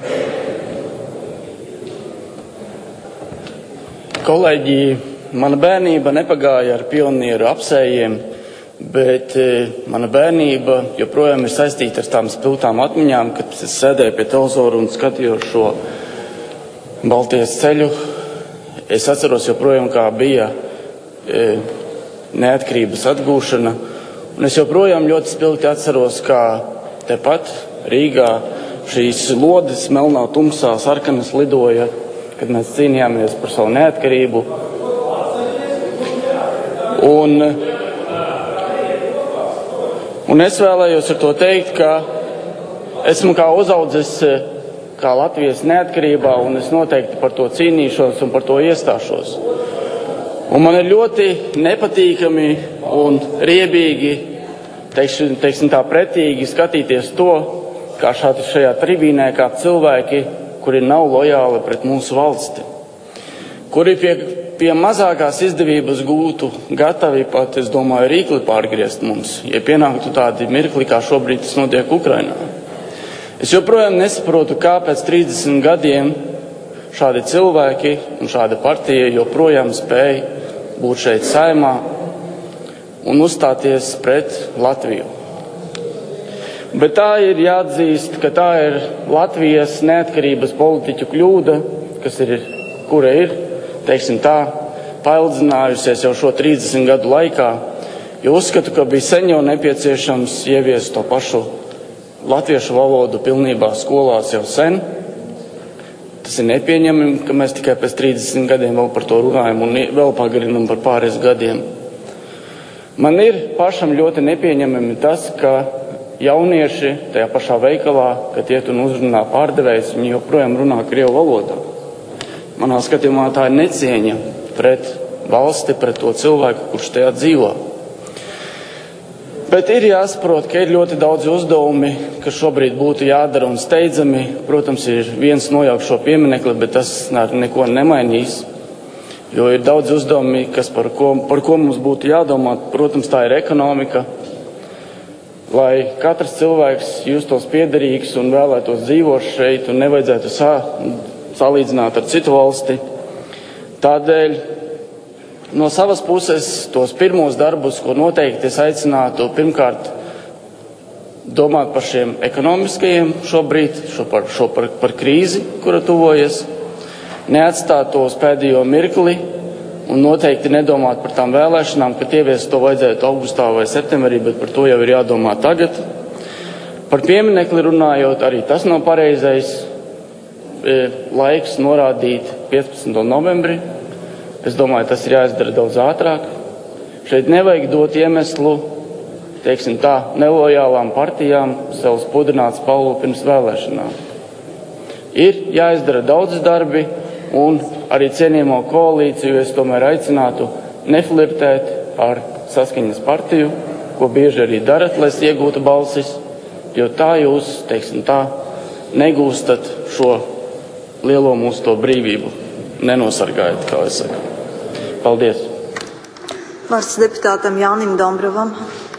Speaker 11: Kolēģi, mana bērnība nepagāja ar pionieru apsējiem, bet mana bērnība joprojām ir saistīta ar tām spilgtām atmiņām, kad es sēdēju pie televizora un skatījos šo Baltijas ceļu. Es atceros joprojām, kā bija e, neatkarības atgūšana, un es joprojām ļoti spilgti atceros, kā tepat Rīgā šīs lodes melnā tumsā sarkanas lidoja, kad mēs cīnījāmies par savu neatkarību. Un, un es vēlējos ar to teikt, ka esmu kā uzaudzis kā Latvijas neatkarībā, un es noteikti par to cīnīšos un par to iestāšos. Un man ir ļoti nepatīkami un riebīgi, teiksim, teiksim tā pretīgi skatīties to, kā šādi šajā tribīnē, kā cilvēki, kuri nav lojāli pret mūsu valsti, kuri pie, pie mazākās izdevības gūtu gatavi pat, es domāju, rīkli pārgriezt mums, ja pienāktu tādi mirkli, kā šobrīd tas notiek Ukrainā. Es joprojām nesaprotu, kā pēc trīsdesmit gadiem šādi cilvēki un šāda partija joprojām spēja būt šeit saimā un uzstāties pret Latviju. Bet tā ir jāatzīst, ka tā ir Latvijas neatkarības politiķu kļūda, kas ir, kura ir, teiksim tā, paildzinājusies jau šo trīsdesmit gadu laikā, jo uzskatu, ka bija sen jau nepieciešams ieviest to pašu latviešu valodu pilnībā skolās jau sen. Tas ir nepieņemami, ka mēs tikai pēc trīsdesmit gadiem vēl par to runājam un vēl pagarinam par pāris gadiem. Man ir pašam ļoti nepieņemami tas, ka jaunieši tajā pašā veikalā, kad iet un uzrunā pārdevējs, viņi joprojām runā krievu valodā. Manā skatījumā tā ir necieņa pret valsti, pret to cilvēku, kurš tajā dzīvo. Bet ir jāsaprot, ka ir ļoti daudz uzdevumi, kas šobrīd būtu jādara un steidzami. Protams, ir viens nojaukt šo pieminekli, bet tas neko nemainīs. Jo ir daudz uzdevumi, kas par ko, par ko mums būtu jādomā. Protams, tā ir ekonomika. Lai katrs cilvēks justos piederīgs un vēlētos dzīvot šeit un nevajadzētu sā, salīdzināt ar citu valsti. Tādēļ no savas puses tos pirmos darbus, ko noteikti es aicinātu, pirmkārt domāt par šiem ekonomiskajiem šobrīd, šo par, šo par, par krīzi, kura tuvojas, neatstāt to uz pēdējo mirkli un noteikti nedomāt par tām vēlēšanām, ka ieviest to vajadzētu augustā vai septembrī, bet par to jau ir jādomā tagad. Par pieminekli runājot, arī tas nav pareizais e, laiks norādīt piecpadsmito novembri. Es domāju, tas ir jāizdara daudz ātrāk. Šeit nevajag dot iemeslu, teiksim tā, nelojālām partijām sev spudrināt spalvu pirms vēlēšanām. Ir jāizdara daudz darbi, un arī cienījamo koalīciju es tomēr aicinātu neflirtēt ar Saskaņas partiju, ko bieži arī darat, lai iegūtu balsis, jo tā jūs, teiksim tā, negūstat šo lielo mūsu to brīvību, nenosargājat, kā es saku. Paldies.
Speaker 1: Vārds deputātam Jānim Dombrovam.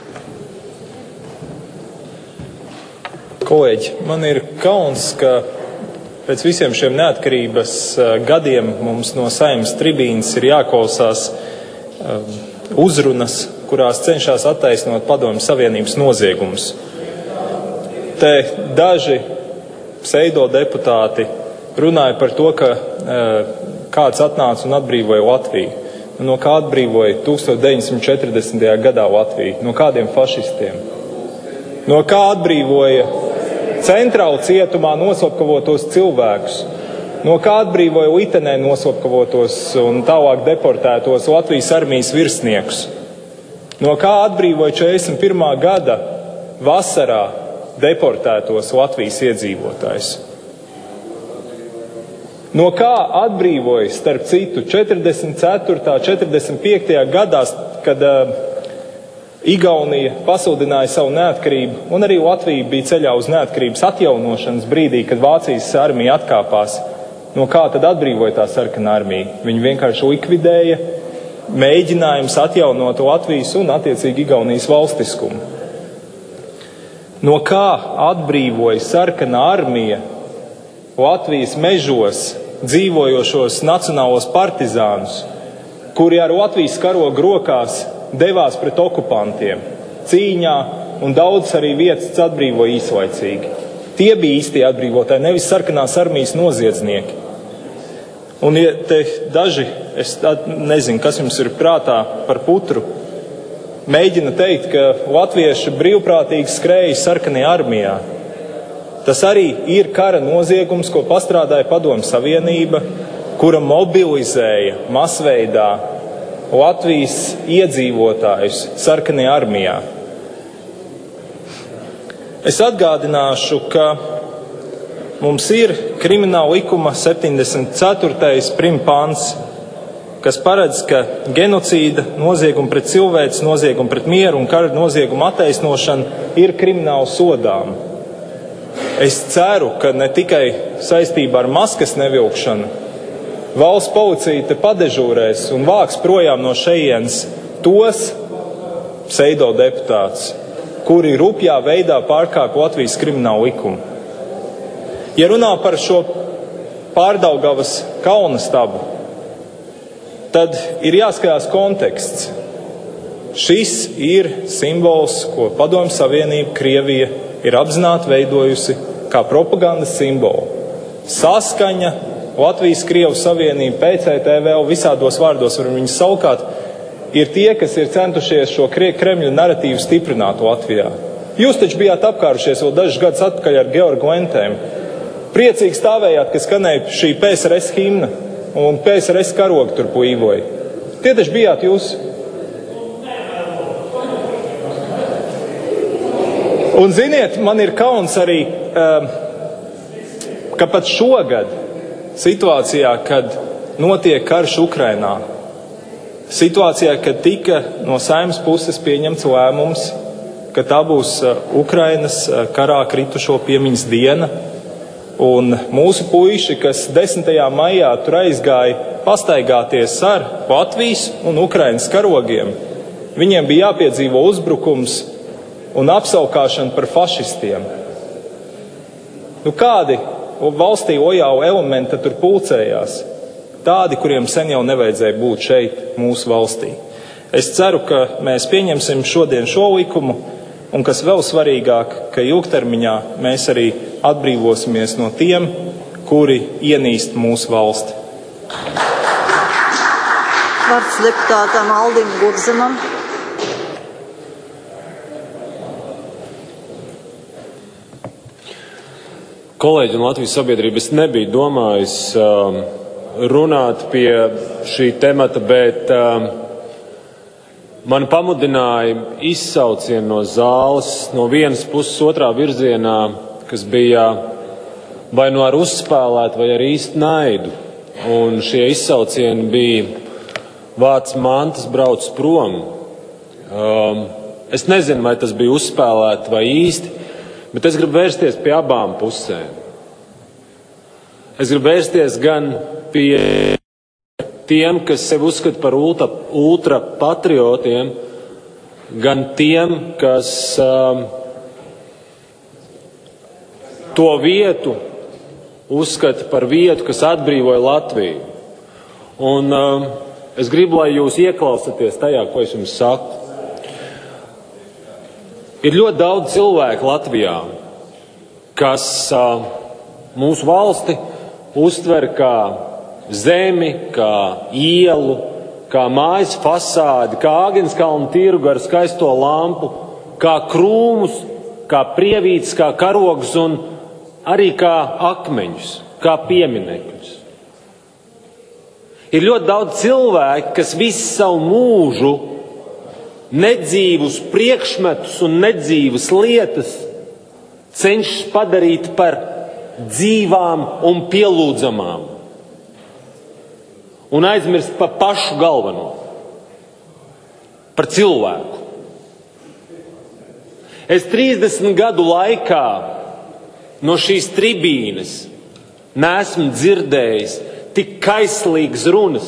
Speaker 12: Kolēģi, man ir kauns, ka pēc visiem šiem neatkarības gadiem mums no Saeimas tribīnas ir jāklausās uzrunas, kurās cenšas attaisnot Padomju Savienības noziegumus. Te daži pseido deputāti runāja par to, ka kāds atnāca un atbrīvoja Latviju. no kā atbrīvoja tūkstoš deviņsimt četrdesmitajā gadā Latviju? No kādiem fašistiem? No kā atbrīvoja Centrālu cietumā noslapkavotos cilvēkus? No kā atbrīvoja Litenē noslapkavotos un tālāk deportētos Latvijas armijas virsniekus? No kā atbrīvoja četrdesmit pirmā gada vasarā deportētos Latvijas iedzīvotājus? No kā atbrīvoja, starp citu, četrdesmit ceturtajā, četrdesmit piektajā gadā, kad uh, Igaunija pasludināja savu neatkarību, un arī Latvija bija ceļā uz neatkarības atjaunošanas brīdī, kad Vācijas armija atkāpās. No kā tad atbrīvoja tā sarkanā armija? Viņi vienkārši likvidēja mēģinājums atjaunot Latvijas un attiecīgi Igaunijas valstiskumu. No kā atbrīvoja sarkanā armija Latvijas mežos dzīvojošos nacionālos partizānus, kuri ar Latvijas karogu rokās devās pret okupantiem cīņā, un daudz arī vietas atbrīvoja īslaicīgi. Tie bija īstie atbrīvotāji, nevis sarkanās armijas noziedznieki. Un ja te daži, es nezinu, kas jums ir prātā par putru, mēģina teikt, ka latvieši brīvprātīgi skrēja sarkanajā armijā. Tas arī ir kara noziegums, ko pastrādāja Padomju Savienība, kura mobilizēja masveidā Latvijas iedzīvotājus sarkanajā armijā. Es atgādināšu, ka mums ir krimināla likuma septiņdesmit ceturtais primpāns, kas paredz, ka genocīda, nozieguma pret cilvēci, nozieguma pret mieru un kara nozieguma attaisnošana ir krimināli sodāma. Es ceru, ka ne tikai saistībā ar maskas nevilkšanu valsts policija te padežūrēs un vāks projām no šejienes tos pseidodeputātus, kuri rupjā veidā pārkāp Latvijas kriminālu likumu. Ja runā par šo Pārdaugavas kaunastabu, tad ir jāskatās konteksts. Šis ir simbols, ko Padomju Savienība, Krievija ir apzināti veidojusi kā propagandas simbolu. Saskaņa, Latvijas-Krievu savienība, P C T vēl visādos vārdos var viņus saukāt, ir tie, kas ir centušies šo Kremļa naratīvu stiprināt Latvijā. Jūs taču bijāt apkārušies vēl dažus gadus atpakaļ ar Georgu lentēm. Priecīgi stāvējāt, ka skanēja šī P S R S himna un P S R S karogi tur puīvoja. Tie taču bijāt jūs. Un ziniet, man ir kauns arī, ka pat šogad situācijā, kad notiek karš Ukrainā, situācijā, kad tika no Saeimas puses pieņemts lēmums, ka tā būs Ukrainas karā kritušo piemiņas diena, un mūsu puiši, kas desmitajā maijā tur aizgāja pastaigāties ar Latvijas un Ukrainas karogiem, viņiem bija jāpiedzīvo uzbrukums un apsaukāšana par fašistiem. Nu, kādi valstī lojāli elementi tur pulcējās? Tādi, kuriem sen jau nevajadzēja būt šeit, mūsu valstī. Es ceru, ka mēs pieņemsim šodien šo likumu, un kas vēl svarīgāk, ka ilgtermiņā mēs arī atbrīvosimies no tiem, kuri ienīst mūsu valsti.
Speaker 1: Vārds deputātam Aldim Gurzemam.
Speaker 13: Kolēģi un Latvijas sabiedrība, es nebiju domājis um, runāt pie šī temata, bet um, man pamudināja izsaucieni no zāles, no vienas puses otrā virzienā, kas bija vai nu ar uzspēlētu, vai ar īstu naidu. Un šie izsaucieni bija vārds mantas brauc prom. Um, es nezinu, vai tas bija uzspēlēti vai īsti, bet es gribu vērsties pie abām pusēm. Es gribu vērsties gan pie tiem, kas sevi uzskata par ultra, ultra patriotiem, gan tiem, kas um, to vietu uzskata par vietu, kas atbrīvoja Latviju. Un um, es gribu, lai jūs ieklausaties tajā, ko es jums saku. Ir ļoti daudz cilvēku Latvijā, kas uh, mūsu valsti uztver kā zemi, kā ielu, kā mājas fasādi, kā Āgenskalna tirgu ar skaisto lampu, kā krūmus, kā prievītes, kā karogus un arī kā akmeņus, kā pieminekļus. Ir ļoti daudz cilvēku, kas visu savu mūžu nedzīvus priekšmetus un nedzīvas lietas cenšas padarīt par dzīvām un pielūdzamām un aizmirst par pašu galveno, par cilvēku. Es trīsdesmit gadu laikā no šīs tribīnes neesmu dzirdējis tik kaislīgas runas,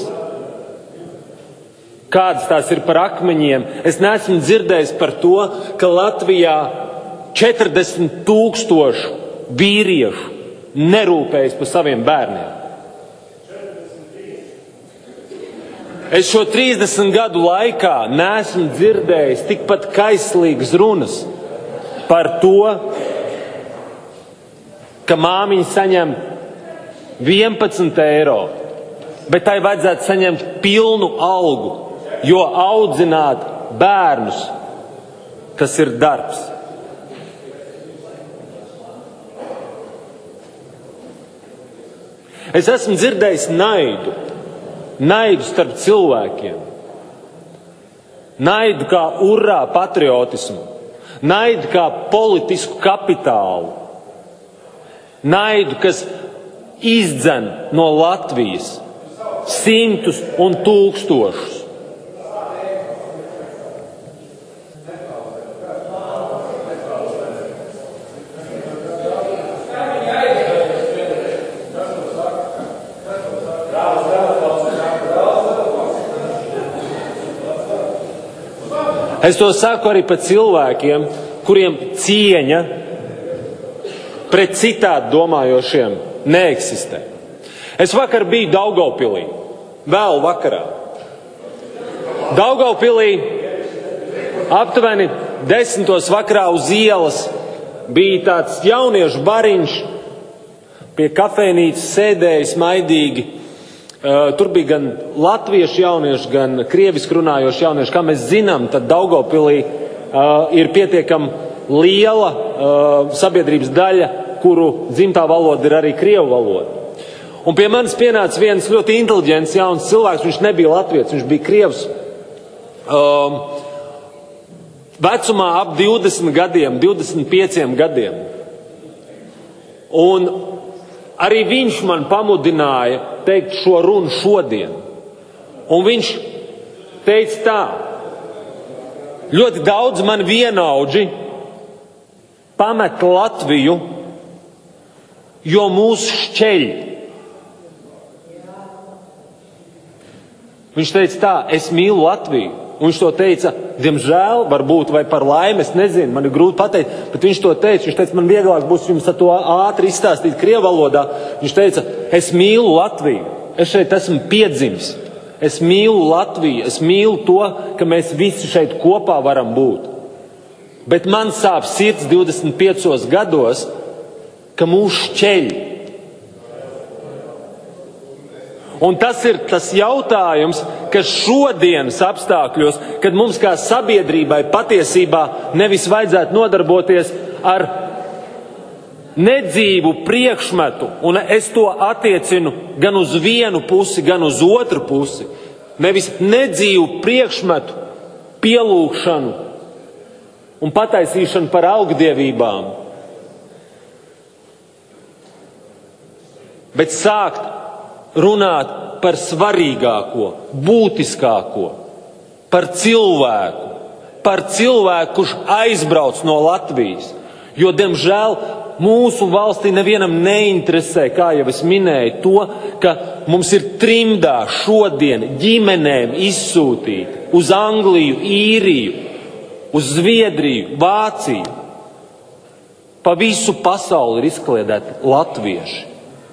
Speaker 13: kādas tās ir par akmeņiem. Es neesmu dzirdējis par to, ka Latvijā četrdesmit tūkstošu vīriešu nerūpējas par saviem bērniem. Es šo trīsdesmit gadu laikā neesmu dzirdējis tikpat kaislīgas runas par to, ka māmiņa saņem vienpadsmit eiro, bet tai vajadzētu saņemt pilnu algu, jo audzināt bērnus, tas ir darbs. Es esmu dzirdējis naidu, naidu starp cilvēkiem, naidu kā urrā patriotismu, naidu kā politisku kapitālu, naidu, kas izdzen no Latvijas simtus un tūkstošus. Es to saku arī par cilvēkiem, kuriem cieņa pret citādi domājošiem neeksistē. Es vakar biju Daugavpilī, vēl vakarā. Daugavpilī aptuveni desmitos vakarā uz ielas bija tāds jauniešu bariņš, pie kafejnīcas sēdējis maidīgi. Tur bija gan latviešu jaunieši, gan krieviski runājoši jaunieši. Kā mēs zinām, tad Daugavpilī uh, ir pietiekami liela uh, sabiedrības daļa, kuru dzimtā valoda ir arī krievu valoda. Un pie manis pienāca viens ļoti inteliģents jauns cilvēks, viņš nebija latvietis, viņš bija krievs. Um, vecumā ap divdesmit gadiem, divdesmit pieciem gadiem. Un arī viņš man pamudināja teikt šo runu šodien. Un viņš teica tā: ļoti daudz man vienaudži pamet Latviju, jo mūs šķeļ. Viņš teica tā: es mīlu Latviju. Un viņš to teica, diemžēl, varbūt vai par laimi, es nezinu, man ir grūti pateikt, bet viņš to teica. Viņš teica, man vieglāk būs jums to ātri izstāstīt krievu valodā. Viņš teica, es mīlu Latviju, es šeit esmu piedzimis, es mīlu Latviju, es mīlu to, ka mēs visi šeit kopā varam būt. Bet man sāp sirds divdesmit piecos gados, ka mūs šķeļ. Un tas ir tas jautājums, kas šodienas apstākļos, kad mums kā sabiedrībai patiesībā nevis vajadzētu nodarboties ar nedzīvu priekšmetu, un es to attiecinu gan uz vienu pusi, gan uz otru pusi, nevis nedzīvu priekšmetu pielūgšanu un pataisīšanu par augdievībām, bet sākt runāt par svarīgāko, būtiskāko, par cilvēku, par cilvēku, kurš aizbrauc no Latvijas. Jo, diemžēl, mūsu valstī nevienam neinteresē, kā jau es minēju, to, ka mums ir trimdā šodien ģimenēm izsūtīti uz Angliju, Īriju, uz Zviedriju, Vāciju. Pa visu pasauli ir izkliedēti latvieši.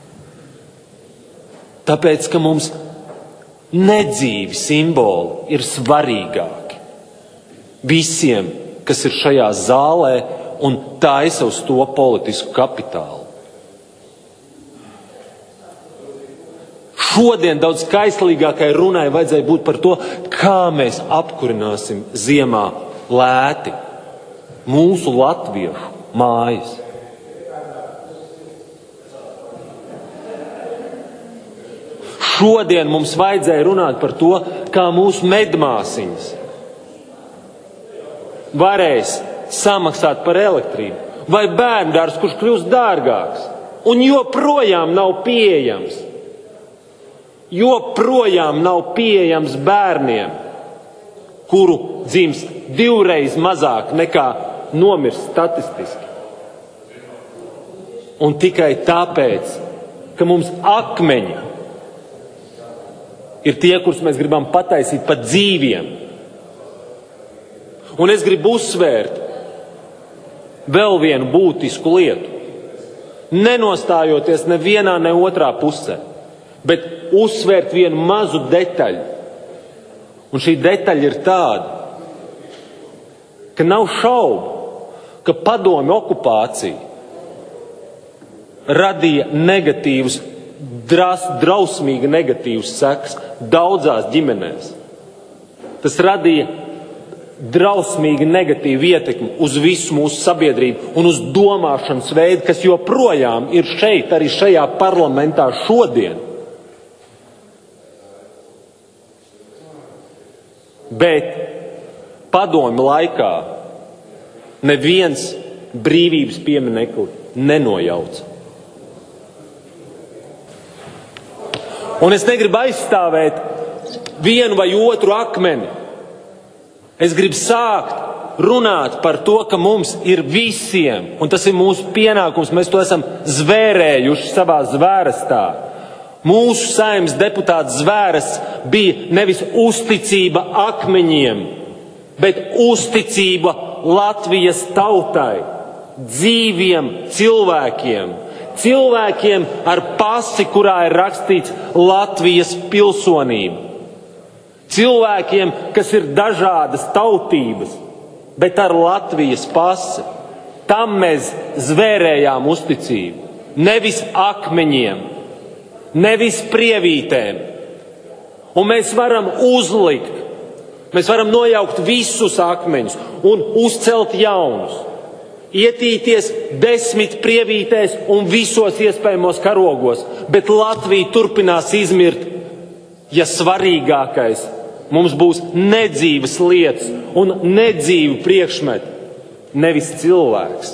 Speaker 13: Tāpēc, ka mums nedzīvi simboli ir svarīgāki visiem, kas ir šajā zālē un taisa uz to politisku kapitālu. Šodien daudz kaislīgākai runai vajadzēja būt par to, kā mēs apkurināsim ziemā lēti mūsu latviešu mājas. Šodien mums vajadzēja runāt par to, kā mūsu medmāsiņas varēs samaksāt par elektrību, vai bērndārs, kurš kļūst dārgāks, un joprojām nav pieejams. Joprojām nav pieejams bērniem, kuru dzimst divreiz mazāk nekā nomirst statistiski. Un tikai tāpēc, ka mums akmeņi ir tie, kurus mēs gribam pataisīt par dzīviem. Un es gribu uzsvērt vēl vienu būtisku lietu. Nenostājoties nevienā, ne otrā pusē, bet uzsvērt vienu mazu detaļu. Un šī detaļa ir tāda, ka nav šaubu, ka padomju okupācija radīja negatīvus, dras, drausmīgi negatīvus sekas daudzās ģimenēs. Tas radīja drausmīgi negatīvu ietekmi uz visu mūsu sabiedrību un uz domāšanas veidu, kas joprojām ir šeit, arī šajā parlamentā šodien. Bet padomju laikā neviens brīvības pieminekli nenojauca. Un es negribu aizstāvēt vienu vai otru akmeni. Es gribu sākt runāt par to, ka mums ir visiem, un tas ir mūsu pienākums, mēs to esam zvērējuši savā zvērestā. Mūsu Saeimas deputāta zvērests bija nevis uzticība akmeņiem, bet uzticība Latvijas tautai, dzīviem cilvēkiem, cilvēkiem ar pasi, kurā ir rakstīts Latvijas pilsonība. Cilvēkiem, kas ir dažādas tautības, bet ar Latvijas pasi. Tam mēs zvērējām uzticību. Nevis akmeņiem, nevis prievītēm. Un mēs varam uzlikt, mēs varam nojaukt visus akmeņus un uzcelt jaunus. Ietīties desmit prievītēs un visos iespējamos karogos, bet Latvija turpinās izmirt, ja svarīgākais mums būs nedzīvas lietas un nedzīvu priekšmeti, nevis cilvēks.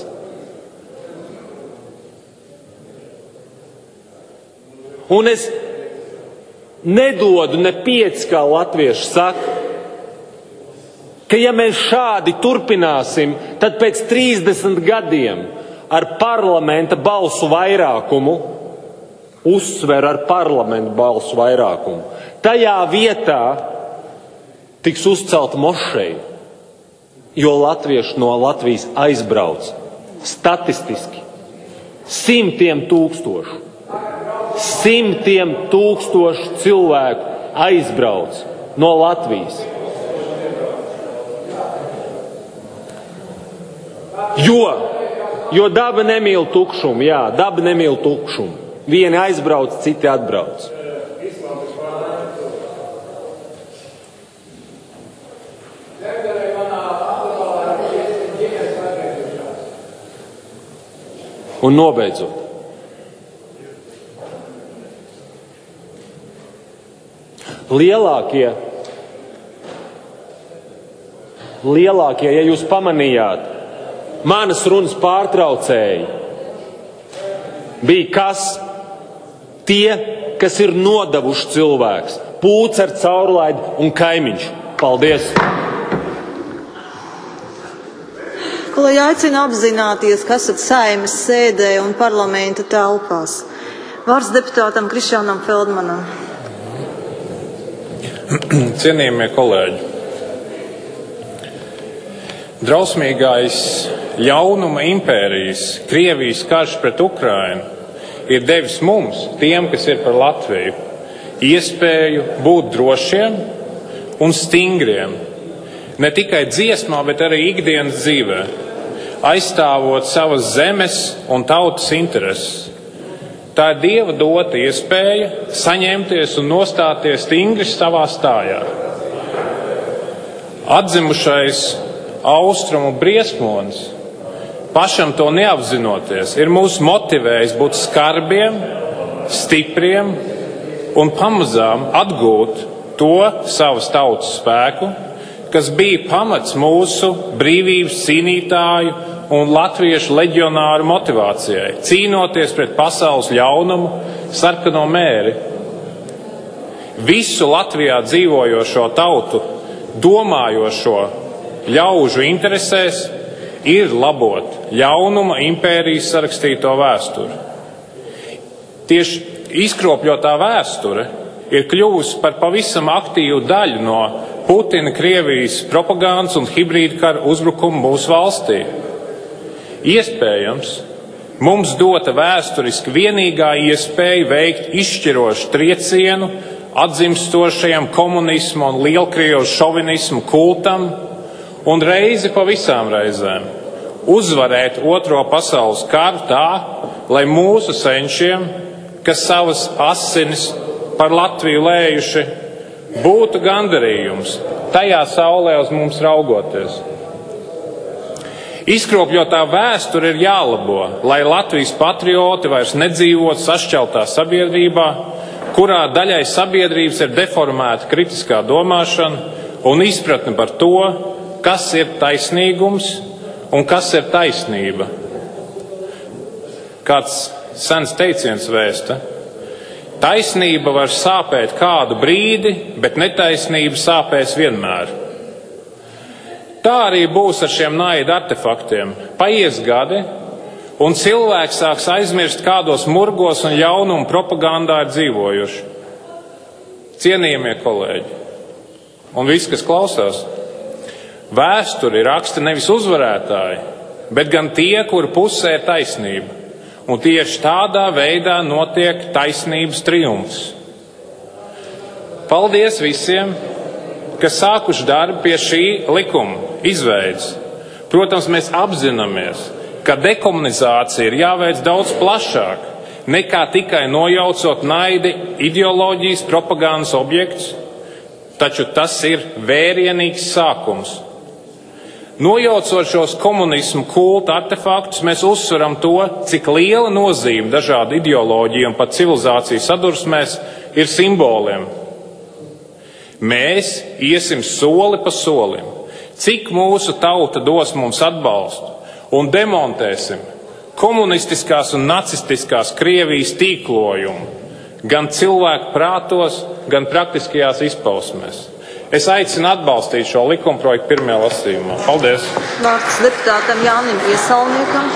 Speaker 13: Un es nedodu ne pieci, kā latvieši saka, ka ja mēs šādi turpināsim, tad pēc trīsdesmit gadiem ar parlamenta balsu vairākumu, uzsver ar parlamenta balsu vairākumu, tajā vietā tiks uzcelta mošeja, jo latvieši no Latvijas aizbrauc statistiski simtiem tūkstošu. Simtiem tūkstošu cilvēku aizbrauc no Latvijas. Jo, jo daba nemīl tukšumu, jā, daba nemīl tukšumu. Vieni aizbrauc, citi atbrauc. Un nobeidzot, lielākie, lielākie, ja jūs pamanījāt, manas runas pārtraucēji bija kas? Tie, kas ir nodavuši cilvēks, pūts ar caurlaidi un kaimiņš. Paldies!
Speaker 1: Lai aicina apzināties, kas esat Saeimas sēdē un parlamenta telpās. Vārds deputātam Krišjānam Feldmanam.
Speaker 3: Cienījamie kolēģi, drausmīgais ļaunuma impērijas, Krievijas karš pret Ukrainu ir devis mums, tiem, kas ir par Latviju, iespēju būt drošiem un stingriem, ne tikai dziesmā, bet arī ikdienas dzīvē, aizstāvot savas zemes un tautas intereses.
Speaker 14: Tā ir Dieva dota iespēja saņemties un nostāties stingri savā stājā. Atzimušais austrumu briesmonis, pašam to neapzinoties, ir mūs motivējis būt skarbiem, stipriem un pamazām atgūt to savas tautas spēku, kas bija pamats mūsu brīvības cīnītāju un latviešu leģionāru motivācijai, cīnoties pret pasaules ļaunumu, sarkano mēri. Visu Latvijā dzīvojošo tautu, domājošo ļaužu interesēs ir labot ļaunuma impērijas sarakstīto vēsturi. Tieši izkropļotā vēsture ir kļuvusi par pavisam aktīvu daļu no Putina Krievijas propagandas un hibrīda kara uzbrukumu mūsu valstī. Iespējams, mums dota vēsturiski vienīgā iespēja veikt izšķirošu triecienu atzimstošajam komunismu un lielkrievu šovinismu kultam un reizi pa visām reizēm uzvarēt Otro pasaules karu tā, lai mūsu senčiem, kas savas asinis par Latviju lējuši, būtu gandarījums tajā saulē uz mums raugoties. Izkropļotā vēsture ir jālabo, lai Latvijas patrioti vairs nedzīvot sašķeltā sabiedrībā, kurā daļai sabiedrības ir deformēta kritiskā domāšana un izpratne par to, kas ir taisnīgums un kas ir taisnība. Kāds sens teiciens vēsta: taisnība var sāpēt kādu brīdi, bet netaisnība sāpēs vienmēr. Tā arī būs ar šiem naida artefaktiem. Paies gadi, un cilvēks sāks aizmirst, kādos murgos un ļaunumu propagandā ir dzīvojuši. Cienījamie kolēģi, un visi, kas klausās, vēsturi raksta nevis uzvarētāji, bet gan tie, kuru pusē ir taisnība. Un tieši tādā veidā notiek taisnības triumfs. Paldies visiem, kas sākuši darbu pie šī likuma izveides. Protams, mēs apzināmies, ka dekomunizācija ir jāveic daudz plašāk nekā tikai nojaucot naidi ideoloģijas propagandas objekts, taču tas ir vērienīgs sākums. Nojaucot šos komunismu kulta artefaktus, mēs uzsveram to, cik liela nozīme dažādu ideoloģiju un pat civilizāciju sadursmēs ir simboliem. Mēs iesim soli pa solim, cik mūsu tauta dos mums atbalstu, un demontēsim komunistiskās un nacistiskās Krievijas tīklojumu gan cilvēku prātos, gan praktiskajās izpausmēs. Es aicinu atbalstīt šo likumprojektu pirmajā lasījumā. Paldies!
Speaker 1: Vārds deputātam Jānim Iesaulniekam.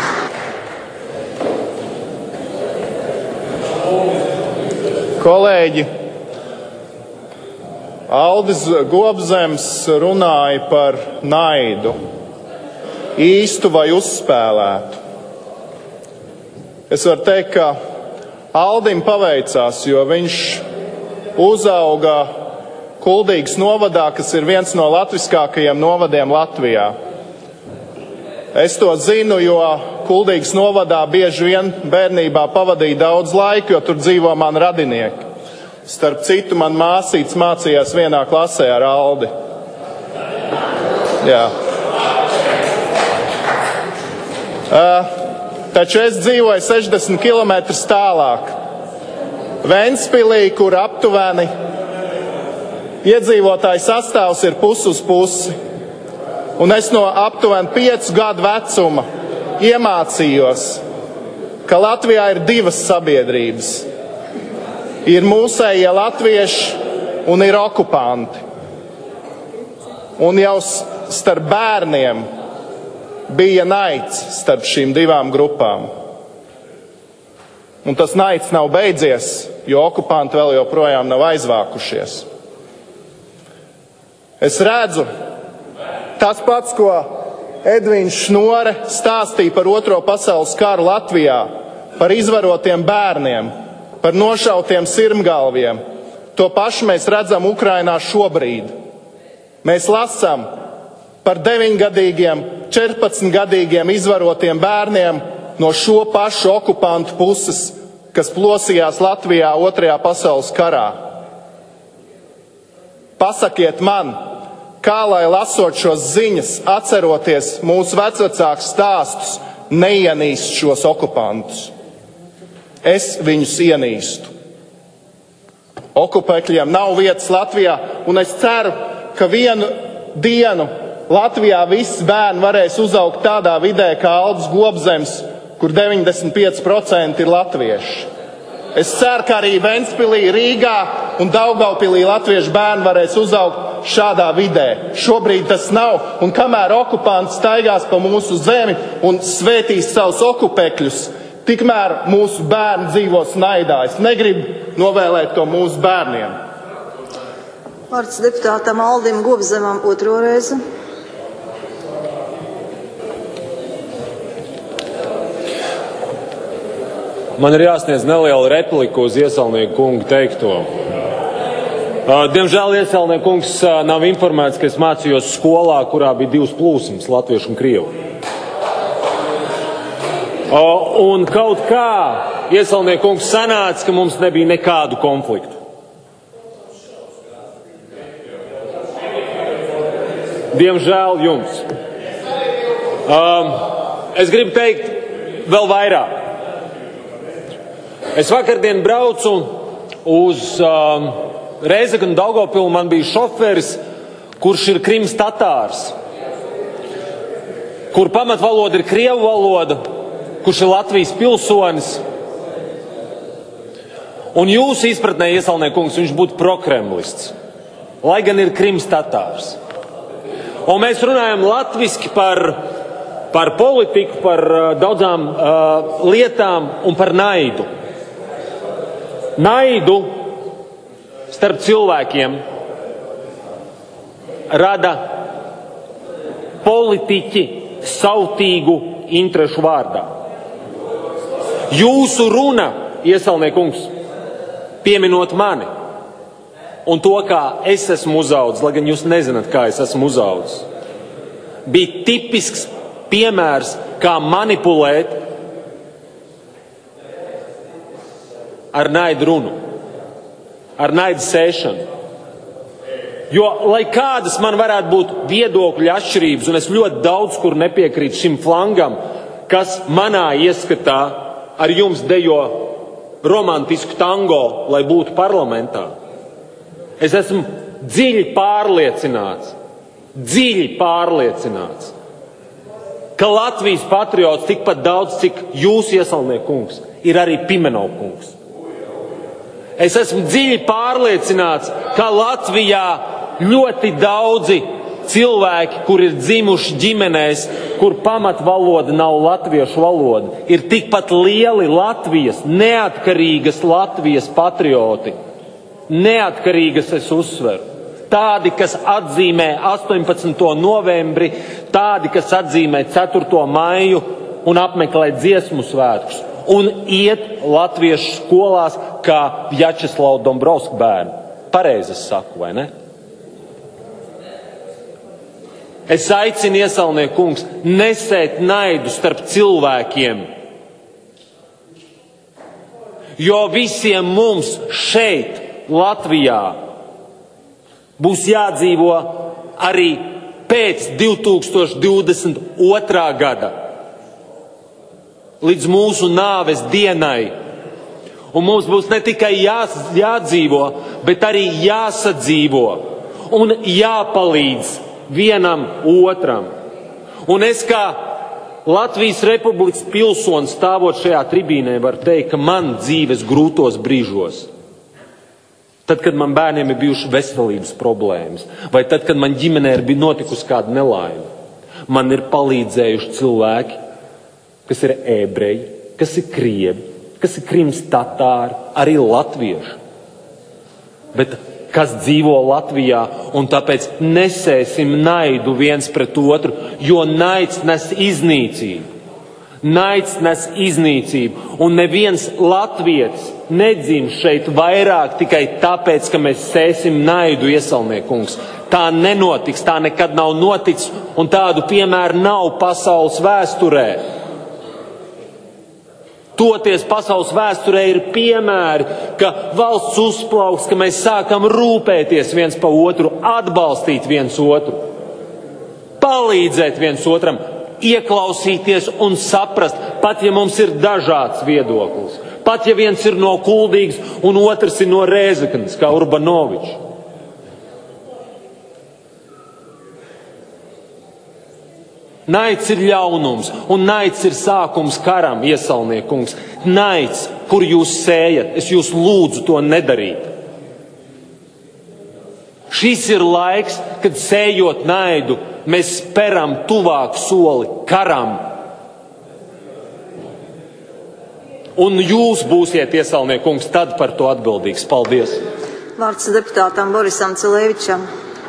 Speaker 15: Kolēģi, Aldis Gobzems runāja par naidu, īstu vai uzspēlētu. Es varu teikt, ka Aldim paveicās, jo viņš uzauga Kuldīgas novadā, kas ir viens no latviskākajiem novadiem Latvijā. Es to zinu, jo Kuldīgas novadā bieži vien bērnībā pavadīja daudz laika, jo tur dzīvo mani radinieki. Starp citu, man māsīts mācījās vienā klasē ar Aldi. Jā. Uh, taču es dzīvoju sešdesmit kilometrus tālāk. Ventspilī, kur aptuveni iedzīvotāju sastāvs ir pus uz pusi. Un es no aptuveni piecu gadu vecuma iemācījos, ka Latvijā ir divas sabiedrības. Ir mūsējie latvieši un ir okupanti. Un jau starp bērniem bija naids starp šīm divām grupām. Un tas naids nav beidzies, jo okupanti vēl joprojām nav aizvākušies. Es redzu, tas pats, ko Edvīns Šnore stāstīja par Otro pasaules karu Latvijā, par izvarotiem bērniem, par nošautiem sirmgalviem, to pašu mēs redzam Ukrainā šobrīd. Mēs lasām par deviņgadīgiem, četrpadsmitgadīgiem izvarotiem bērniem no šo pašu okupantu puses, kas plosījās Latvijā otrajā pasaules karā. Pasakiet man, kā lai lasot šos ziņas, atceroties mūsu vecvecāku stāstus, neienīst šos okupantus. Es viņus ienīstu. Okupēkļiem nav vietas Latvijā, un es ceru, ka vienu dienu Latvijā visi bērni varēs uzaugt tādā vidē kā Aldis Gobzems, kur deviņdesmit pieci procenti ir latvieši. Es ceru, ka arī Ventspilī, Rīgā un Daugavpilī latviešu bērni varēs uzaugt šādā vidē. Šobrīd tas nav, un kamēr okupanti staigās pa mūsu zemi un svētīs savus okupekļus, tikmēr mūsu bērni dzīvos naidā. Es negribu novēlēt to mūsu bērniem.
Speaker 1: Vārds deputātam Aldim Gobzemam otro reizi.
Speaker 13: Man ir jāsniedz neliela replika uz Iesaulnieku kungu teikto. Diemžēl Iesaulnieku kungs nav informēts, ka es mācījos skolā, kurā bija divas plūsmas, latviešu un krievu. Un kaut kā Iesaulnieku kungs sanāca, ka mums nebija nekādu konfliktu. Diemžēl jums. Es gribu teikt vēl vairāk. Es vakardien braucu uz um, Rēzekni un Daugavpilu, man bija šoferis, kurš ir Krims tatārs, kur pamatvaloda ir krievu valoda, kurš ir Latvijas pilsonis. Un jūsu izpratnē, Iesaulnieku kungs, viņš būtu prokremlists, lai gan ir Krims tatārs. Un mēs runājam latviski par, par politiku, par uh, daudzām uh, lietām un par naidu. Naidu starp cilvēkiem rada politiķi sautīgu interešu vārdā. Jūsu runa, Iesaulnieku kungs, pieminot mani un to, kā es esmu uzaudzis, lai gan jūs nezināt, kā es esmu uzaudzis, bija tipisks piemērs, kā manipulēt ar naidu runu, ar naidu sēšanu. Jo, lai kādas man varētu būt viedokļu atšķirības, un es ļoti daudz kur nepiekrītu šim flangam, kas manā ieskatā ar jums dejo romantisku tango, lai būtu parlamentā. Es esmu dziļi pārliecināts, dziļi pārliecināts, ka Latvijas patriots tikpat daudz, cik jūs, Iesaulnieku kungs, ir arī Pimenov kungs. Es esmu dziļi pārliecināts, ka Latvijā ļoti daudzi cilvēki, kur ir dzimuši ģimenēs, kur pamatvaloda nav latviešu valoda, ir tikpat lieli Latvijas, neatkarīgas Latvijas patrioti. Neatkarīgas es uzsveru. Tādi, kas atzīmē astoņpadsmito novembri, tādi, kas atzīmē ceturto maiju un apmeklē dziesmu svētkus. Un iet latviešu skolās kā Vjačeslava Dombrovska bērni. Pareizi es saku, vai ne? Es aicinu, Iesaulnieku kungs, nesēt naidu starp cilvēkiem. Jo visiem mums šeit, Latvijā, būs jādzīvo arī pēc divi tūkstoši divdesmit otrā gada. Līdz mūsu nāves dienai. Un mums būs ne tikai jā, jādzīvo, bet arī jāsadzīvo un jāpalīdz vienam otram. Un es kā Latvijas Republikas pilsonis stāvot šajā tribīnē varu teikt, ka man dzīves grūtos brīžos, tad, kad man bērniem ir bijušas veselības problēmas, vai tad, kad man ģimenē ir notikusi kāda nelaime, man ir palīdzējuši cilvēki, kas ir ebreji, kas ir krievi, kas ir Krims tatāri, arī latvieši. Bet kas dzīvo Latvijā, un tāpēc nesēsim naidu viens pret otru, jo naids nes iznīcību. Naids nes iznīcību, un neviens latvietis nedzimst šeit vairāk tikai tāpēc, ka mēs sēsim naidu, Iesaulnieku kungs. Tā nenotiks, tā nekad nav noticis, un tādu piemēru nav pasaules vēsturē. Toties pasaules vēsturē ir piemēri, ka valsts uzplauks, ka mēs sākam rūpēties viens pa otru, atbalstīt viens otru, palīdzēt viens otram, ieklausīties un saprast, pat ja mums ir dažāds viedoklis, pat ja viens ir no Kuldīgas un otrs ir no Rēzeknes, kā Urbanovičs. Naids ir ļaunums, un naids ir sākums karam, Iesaulniekungs. Naids, kur jūs sējat, es jūs lūdzu to nedarīt. Šis ir laiks, kad sējot naidu, mēs speram tuvāk soli karam. Un jūs būsiet, Iesaulniekungs, tad par to atbildīgs. Paldies!
Speaker 1: Vārds deputātam Borisam Cilēvičam.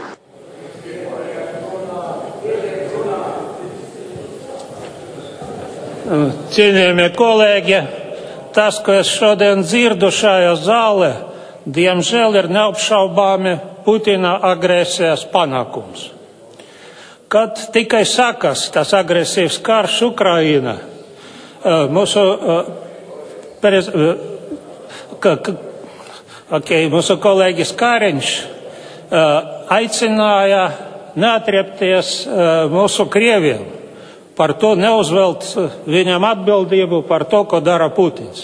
Speaker 16: Cienījamie kolēģi, tas, ko es šodien dzirdu šajā zālē, diemžēl ir neapšaubāmi Putina agresijas panākums. Kad tikai sākas tas agresīvs karš Ukrainā, mūsu, prez, ka, ka, okay, mūsu kolēģis Kariņš aicināja neatriepties mūsu Krieviem. Par to neuzvelt viņam atbildību par to, ko dara Putins.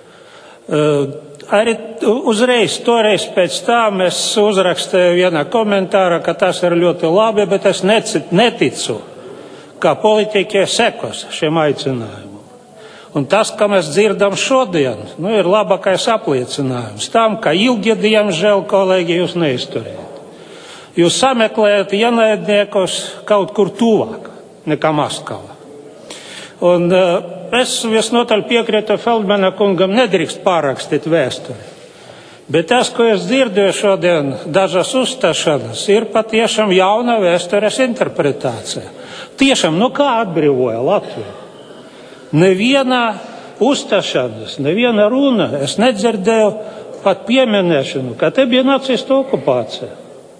Speaker 16: Arī uzreiz, toreiz pēc tam es uzrakstīju vienā komentārā, ka tas ir ļoti labi, bet es neticu, ka politiķi sekos šiem aicinājumam. Un tas, ka mēs dzirdam šodien, nu, ir labākais apliecinājums tam, ka ilgi, diemžēl, kolēģi, jūs neizturiet. Jūs sameklējat ienaidniekus kaut kur tuvāk nekā Maskava. Un uh, es visnotaļ piekrītu Feldmana kungam, nedrīkst pārrakstīt vēsturi. Bet tas, ko es dzirdēju šodien, dažas uzstāšanas, ir patiešām jauna vēstures interpretācija. Tiešām, nu kā atbrīvoja Latviju? Neviena uzstāšanas, neviena runa, es nedzirdēju pat pieminēšanu, ka te bija nacistu okupācija.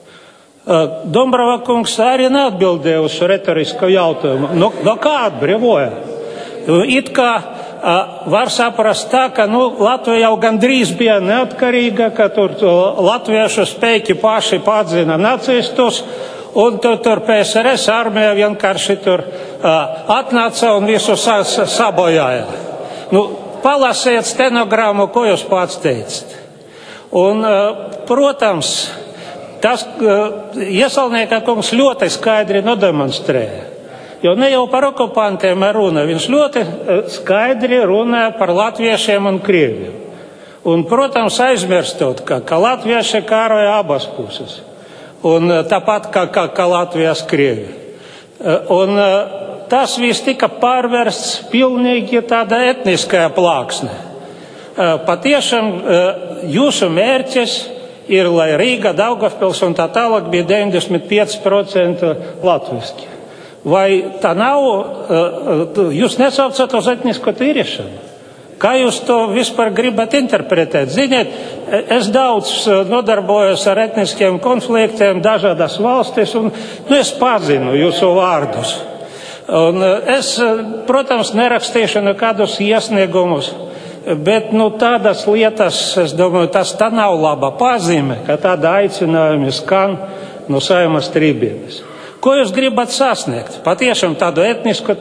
Speaker 16: Dombrava kungs arī neatbildēja uz šo retorisko jautājumu. No, no kā atbrīvoja? It kā var saprast tā, ka nu, Latvija jau gandrīz bija neatkarīga, ka tur latviešu spēki paši padzina nacistus, un tur, tur P S R S armija vienkārši tur atnāca un visu sa, sa, sabojāja. Nu, palasiet stenogramu, ko jūs pats teicat. Un, protams, tas Iesaulnieka kungs ļoti skaidri nodemonstrēja. Jo ne jau par okupantiem runa, viņš ļoti skaidri runāja par latviešiem un krieviem. Un, protams, aizmirstot, ka, ka latvieši kāroja abas puses. Un tāpat kā, kā, kā Latvijas krievi. Un tas viss tika pārvērsts pilnīgi tādā etniskajā plāksnē. Patiešām jūsu mērķis ir, lai Rīga, Daugavpils un tā tālāk bija deviņdesmit pieci procenti latviski. Vai tā nav, jūs nesaucat uz etnisko tīrīšanu? Kā jūs to vispār gribat interpretēt? Ziniet, es daudz nodarbojos ar etniskiem konfliktiem dažādās valstīs, un nu, es pazinu jūsu vārdus. Un es, protams, nerakstīšu nekādus iesniegumus, bet nu, tādas lietas, es domāju, tas tā nav laba pazīme, ka tāda aicinājumi skan no Saeimas tribīnes. Ko jūs gribat sasniegt? Patiešām tādu etnisku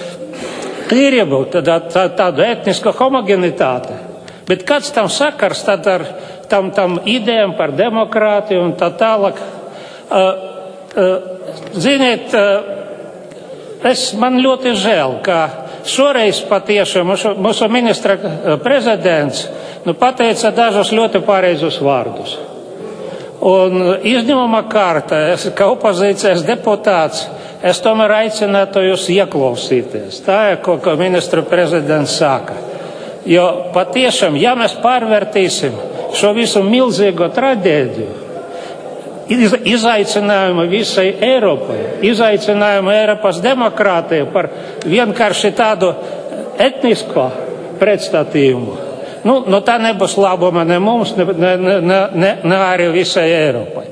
Speaker 16: tīrību, tādu, tādu etnisku homogenitāti. Bet kāds tam sakars tad ar tam, tam idejām par demokrātiju un tā tālāk? Uh, uh, ziniet, uh, es, man ļoti žēl, ka šoreiz patiešām mūsu, mūsu ministra prezidents nu, pateica dažus ļoti pareizus vārdus. Un izņēmuma kārta, es kā opozīcijas deputāts, es tomēr aicinātu jūs ieklausīties. Tā ir, ko, ko ministra prezidents saka. Jo patiešām, ja mēs pārvērtīsim šo visu milzīgo traģēdiju, iz, izaicinājumu visai Eiropai, izaicinājumu Eiropas demokrātiju par vienkārši tādu etnisko pretstatījumu, nu, nu tā nebūs labuma ne mums, ne, ne, ne, ne, ne arī visai Eiropai.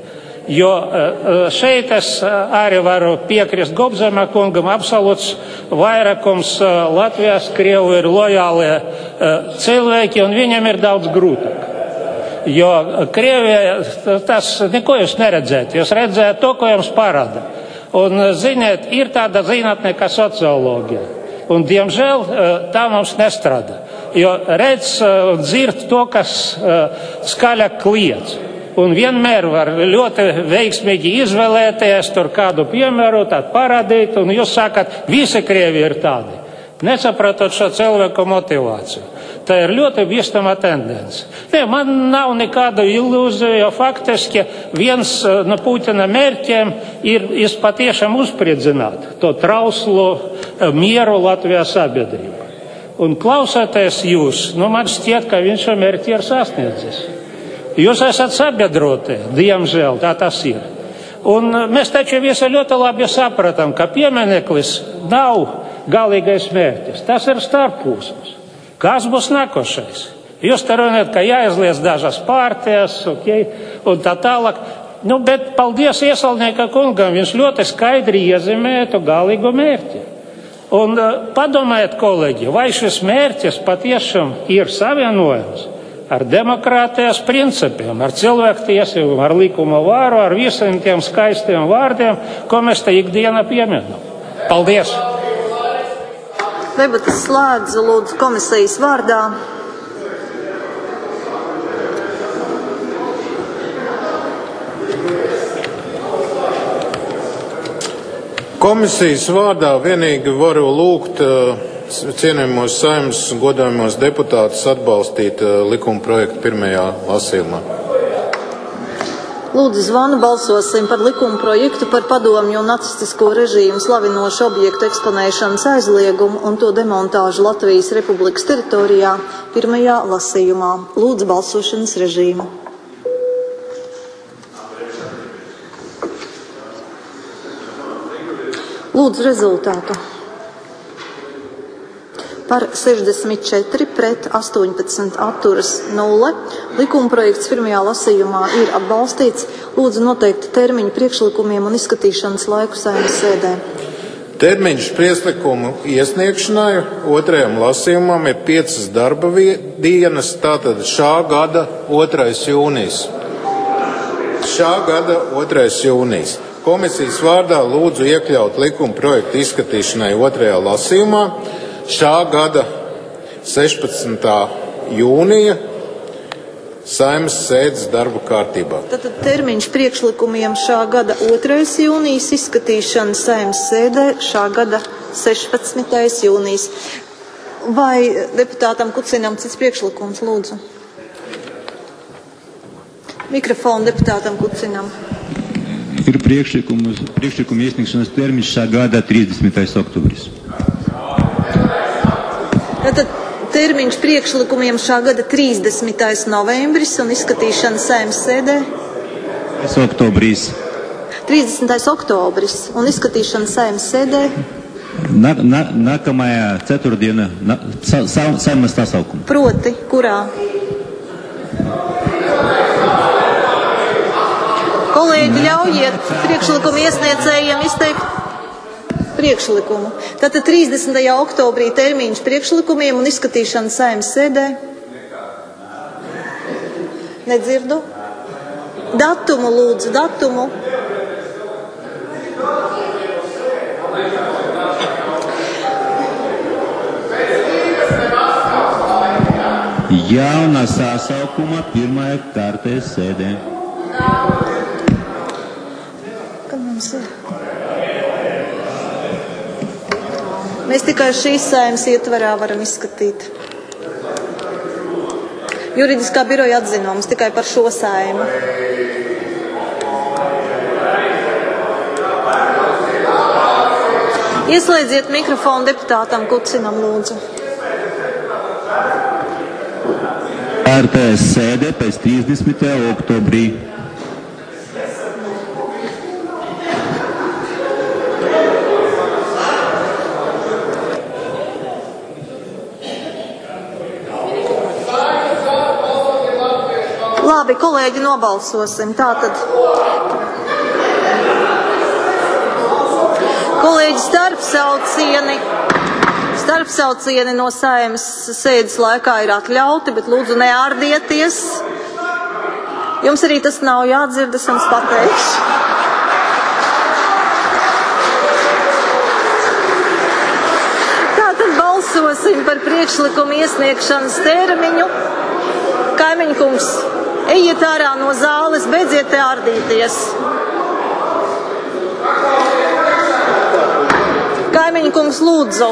Speaker 16: Jo šeit es arī varu piekrist Gobzema kungam, absolūts vairākums Latvijas Krievu ir lojālie cilvēki, un viņiem ir daudz grūtāk. Jo Krievijā tas neko jūs neredzēt, jūs redzēt to, ko jums parāda. Un, ziniet, ir tāda zinātne kā socioloģija, un, diemžēl, tā mums nestrādā. Jo redz un dzird to, kas skaļāk kliedz. Un vienmēr var ļoti veiksmīgi izvēlēties tur kādu piemēru, tādu parādīt, un jūs sakat, visi Krievi ir tādi. Nesapratot šo cilvēku motivāciju. Tā ir ļoti bīstama tendence. Ne, man nav nekāda ilūzija, jo faktiski viens no Putina mērķiem ir patiešām uzspriedzināt to trauslu mieru Latvijas sabiedrību. Un klausoties jūs, nu man šķiet, ka viņš šo mērķi ir sasniedzis. Jūs esat sabiedrotie, diemžēl, tā tas ir. Un mēs taču visi ļoti labi sapratam, ka piemineklis nav galīgais mērķis. Tas ir starppūsms. Kas būs nākošais? Jūs te runājat, ka jāizliedz dažas pārties, okay, un tā tālāk. Nu, bet paldies Iesalnieka kungam, viņš ļoti skaidri iezīmēja to galīgo mērķi. Un padomājiet, kolēģi, vai šis mērķis patiešām ir savienojams ar demokrātijas principiem, ar cilvēktiesībām, ar likuma varu, ar visiem tiem skaistiem vārdiem, ko mēs te ikdienā pieminam. Paldies!
Speaker 1: Debatas slēdzu, lūdzu, komisijas vārdā.
Speaker 17: Komisijas vārdā vienīgi varu lūgt cienījamos Saeimas godājumos deputātus atbalstīt likuma projektu pirmajā lasījumā.
Speaker 1: Lūdzu, zvanu balsosim par likuma projektu par padomju un nacistisko režīmu slavinošu objektu eksponēšanas aizliegumu un to demontāžu Latvijas Republikas teritorijā pirmajā lasījumā. Lūdzu, balsošanas režīmu. Lūdzu, rezultātu. Par sešdesmit četri pret astoņpadsmit atturas nulle. Likumprojekts pirmajā lasījumā ir atbalstīts. Lūdzu noteikti termiņu priekšlikumiem un izskatīšanas laiku Saeimas sēdē.
Speaker 17: Termiņš priekšlikumu iesniegšanai otrajam lasījumam ir piecas darba dienas, tātad šā gada otrais jūnijas. Šā gada otrais jūnijas. Komisijas vārdā lūdzu iekļaut likuma projektu izskatīšanai otrajā lasījumā šā gada sešpadsmitā jūnija Saeimas sēdes darba kārtībā.
Speaker 1: Tātad termiņš priekšlikumiem šā gada otrais jūnijas, izskatīšana Saeimas sēdē šā gada sešpadsmitais jūnijas. Vai deputātam Kucinam cits priekšlikums, lūdzu? Mikrofonu deputātam Kucinam.
Speaker 18: Ir priekšlikuma iesniegšanas termiņš šā gada trīsdesmitais oktobris.
Speaker 1: Tātad termiņš priekšlikumiem šā gada trīsdesmitais novembris un izskatīšana Saeimas sēdē?
Speaker 18: Oktobris.
Speaker 1: trīsdesmitais oktobris un izskatīšana Saeimas sēdē?
Speaker 18: Na, na, nākamajā ceturtdiena na, sa, sa, Saeimas sasaukuma.
Speaker 1: Proti, kurā? Kolēģi, ļaujiet priekšlikumu iesniedzējiem izteikt priekšlikumu. Tātad trīsdesmitajā oktobrī termiņš priekšlikumiem un izskatīšana Saeimas sēdē. Nedzirdu. Datumu lūdzu, datumu.
Speaker 18: Jaunā sasaukuma pirmajā kārtas sēdē.
Speaker 1: Kad mums ir? Mēs tikai šīs Saeimas ietvarā varam izskatīt. Juridiskā biroja atzinums tikai par šo Saimu. Ieslēdziet mikrofonu deputātam Kucinam, lūdzu.
Speaker 18: Kārtas sēde pēc trīsdesmitajā oktobrī.
Speaker 1: Labi, kolēģi, nobalsosim. Tātad Kolēģi, starpsaucieni, starpsaucieni no Saeimas sēdes laikā ir atļauti, bet lūdzu neārdieties. Jums arī tas nav jādzird, es jums pateikšu. Tātad balsosim par priekšlikumu iesniegšanas termiņu. Kaimiņkungs, ejiet ārā no zāles, beidziet te ārdīties. Kaimiņkungs, lūdzu,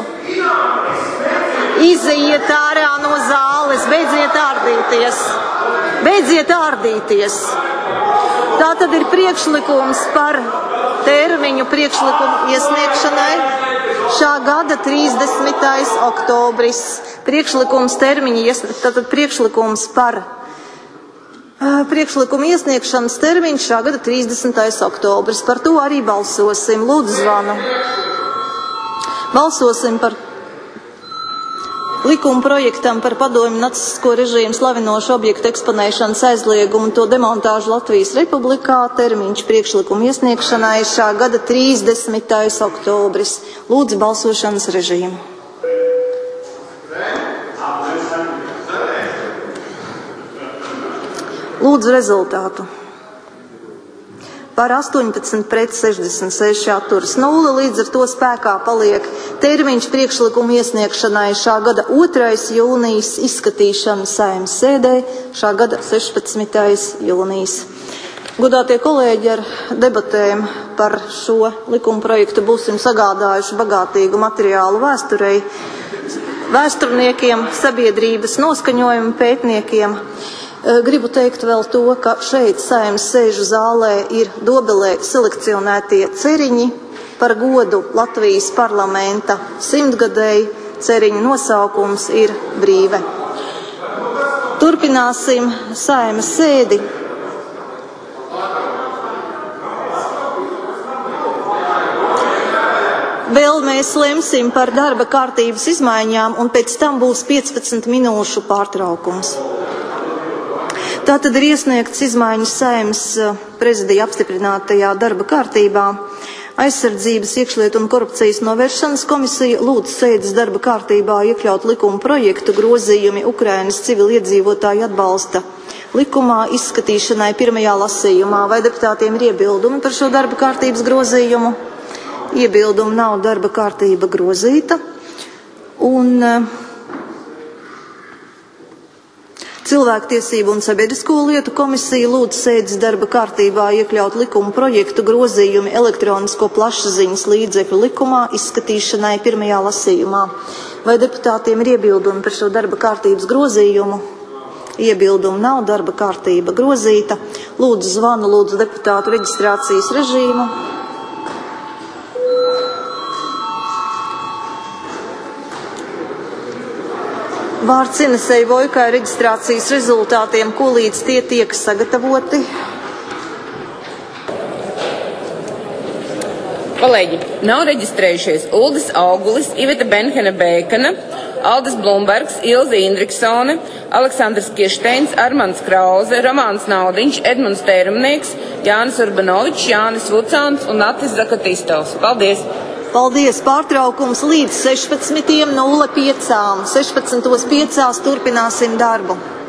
Speaker 1: izejiet ārā no zāles, beidziet ārdīties. Beidziet ārdīties. Tā tad ir priekšlikums par termiņu priekšlikumu iesniegšanai šā gada trīsdesmitais oktobris. Priekšlikums termiņa iesniegšanai, tātad priekšlikums par priekšlikumu iesniegšanas termiņš šā gada trīsdesmitais oktobris. Par to arī balsosim. Lūdzu, zvanu. Balsosim par likuma projektam par padomju nacistisko režīmu slavinošu objektu eksponēšanas aizliegumu un to demontāžu Latvijas Republikā. Termiņš priekšlikuma iesniegšanai šā gada trīsdesmitais oktobris. Lūdzu, balsošanas režīmu. Lūdzu rezultātu. Par astoņpadsmit pret sešdesmit seši atturas nulle, līdz ar to spēkā paliek termiņš priekšlikumu iesniegšanai šā gada otrais jūnijas, izskatīšana Saeimas sēdē šā gada sešpadsmitais jūnijas. Godātie kolēģi, ar debatēm par šo likuma projektu būsim sagādājuši bagātīgu materiālu vēsturei, vēsturniekiem, sabiedrības noskaņojumu pētniekiem. Gribu teikt vēl to, ka šeit Saeimas sēžu zālē ir Dobelē selekcionētie ceriņi par godu Latvijas parlamenta simtgadēji. Ceriņu nosaukums ir Brīve. Turpināsim Saeimas sēdi. Vēl mēs lemsim par darba kārtības izmaiņām un pēc tam būs piecpadsmit minūšu pārtraukums. Tātad ir iesniegts izmaiņas Saeimas prezidija apstiprinātajā darba kārtībā. Aizsardzības, iekšlietu un korupcijas novēršanas komisija lūdz sēdes darba kārtībā iekļaut likuma projektu grozījumi Ukrainas civiliedzīvotāju atbalsta likumā izskatīšanai pirmajā lasījumā. Vai deputātiem ir iebildumi par šo darba kārtības grozījumu? Iebildumu nav, darba kārtība grozīta. Un Cilvēktiesību un sabiedrisko lietu komisija lūdz sēdes darba kārtībā iekļaut likuma projektu grozījumi elektronisko plašsaziņas līdzekļu likumā izskatīšanai pirmajā lasījumā. Vai deputātiem ir iebildumi par šo darba kārtības grozījumu? Iebildumu nav, darba kārtība grozīta. Lūdzu zvanu, lūdzu deputātu reģistrācijas režīmu. Vārds Inesei Vojkai reģistrācijas rezultātiem, ko līdz tie tiek sagatavoti.
Speaker 19: Kolēģi, nav reģistrējušies Uldis Augulis, Iveta Benhena Bēkana, Aldis Blumbergs, Ilze Indriksone, Aleksandrs Kiešteins, Armands Krauze, Romāns Naudiņš, Edmunds Tērumnieks, Jānis Urbanovičs, Jānis Vucāns un Atis Zakatīstovs. Paldies!
Speaker 1: Paldies! Pārtraukums līdz sešpadsmit nulle pieci. sešpadsmit nulle pieci turpināsim darbu.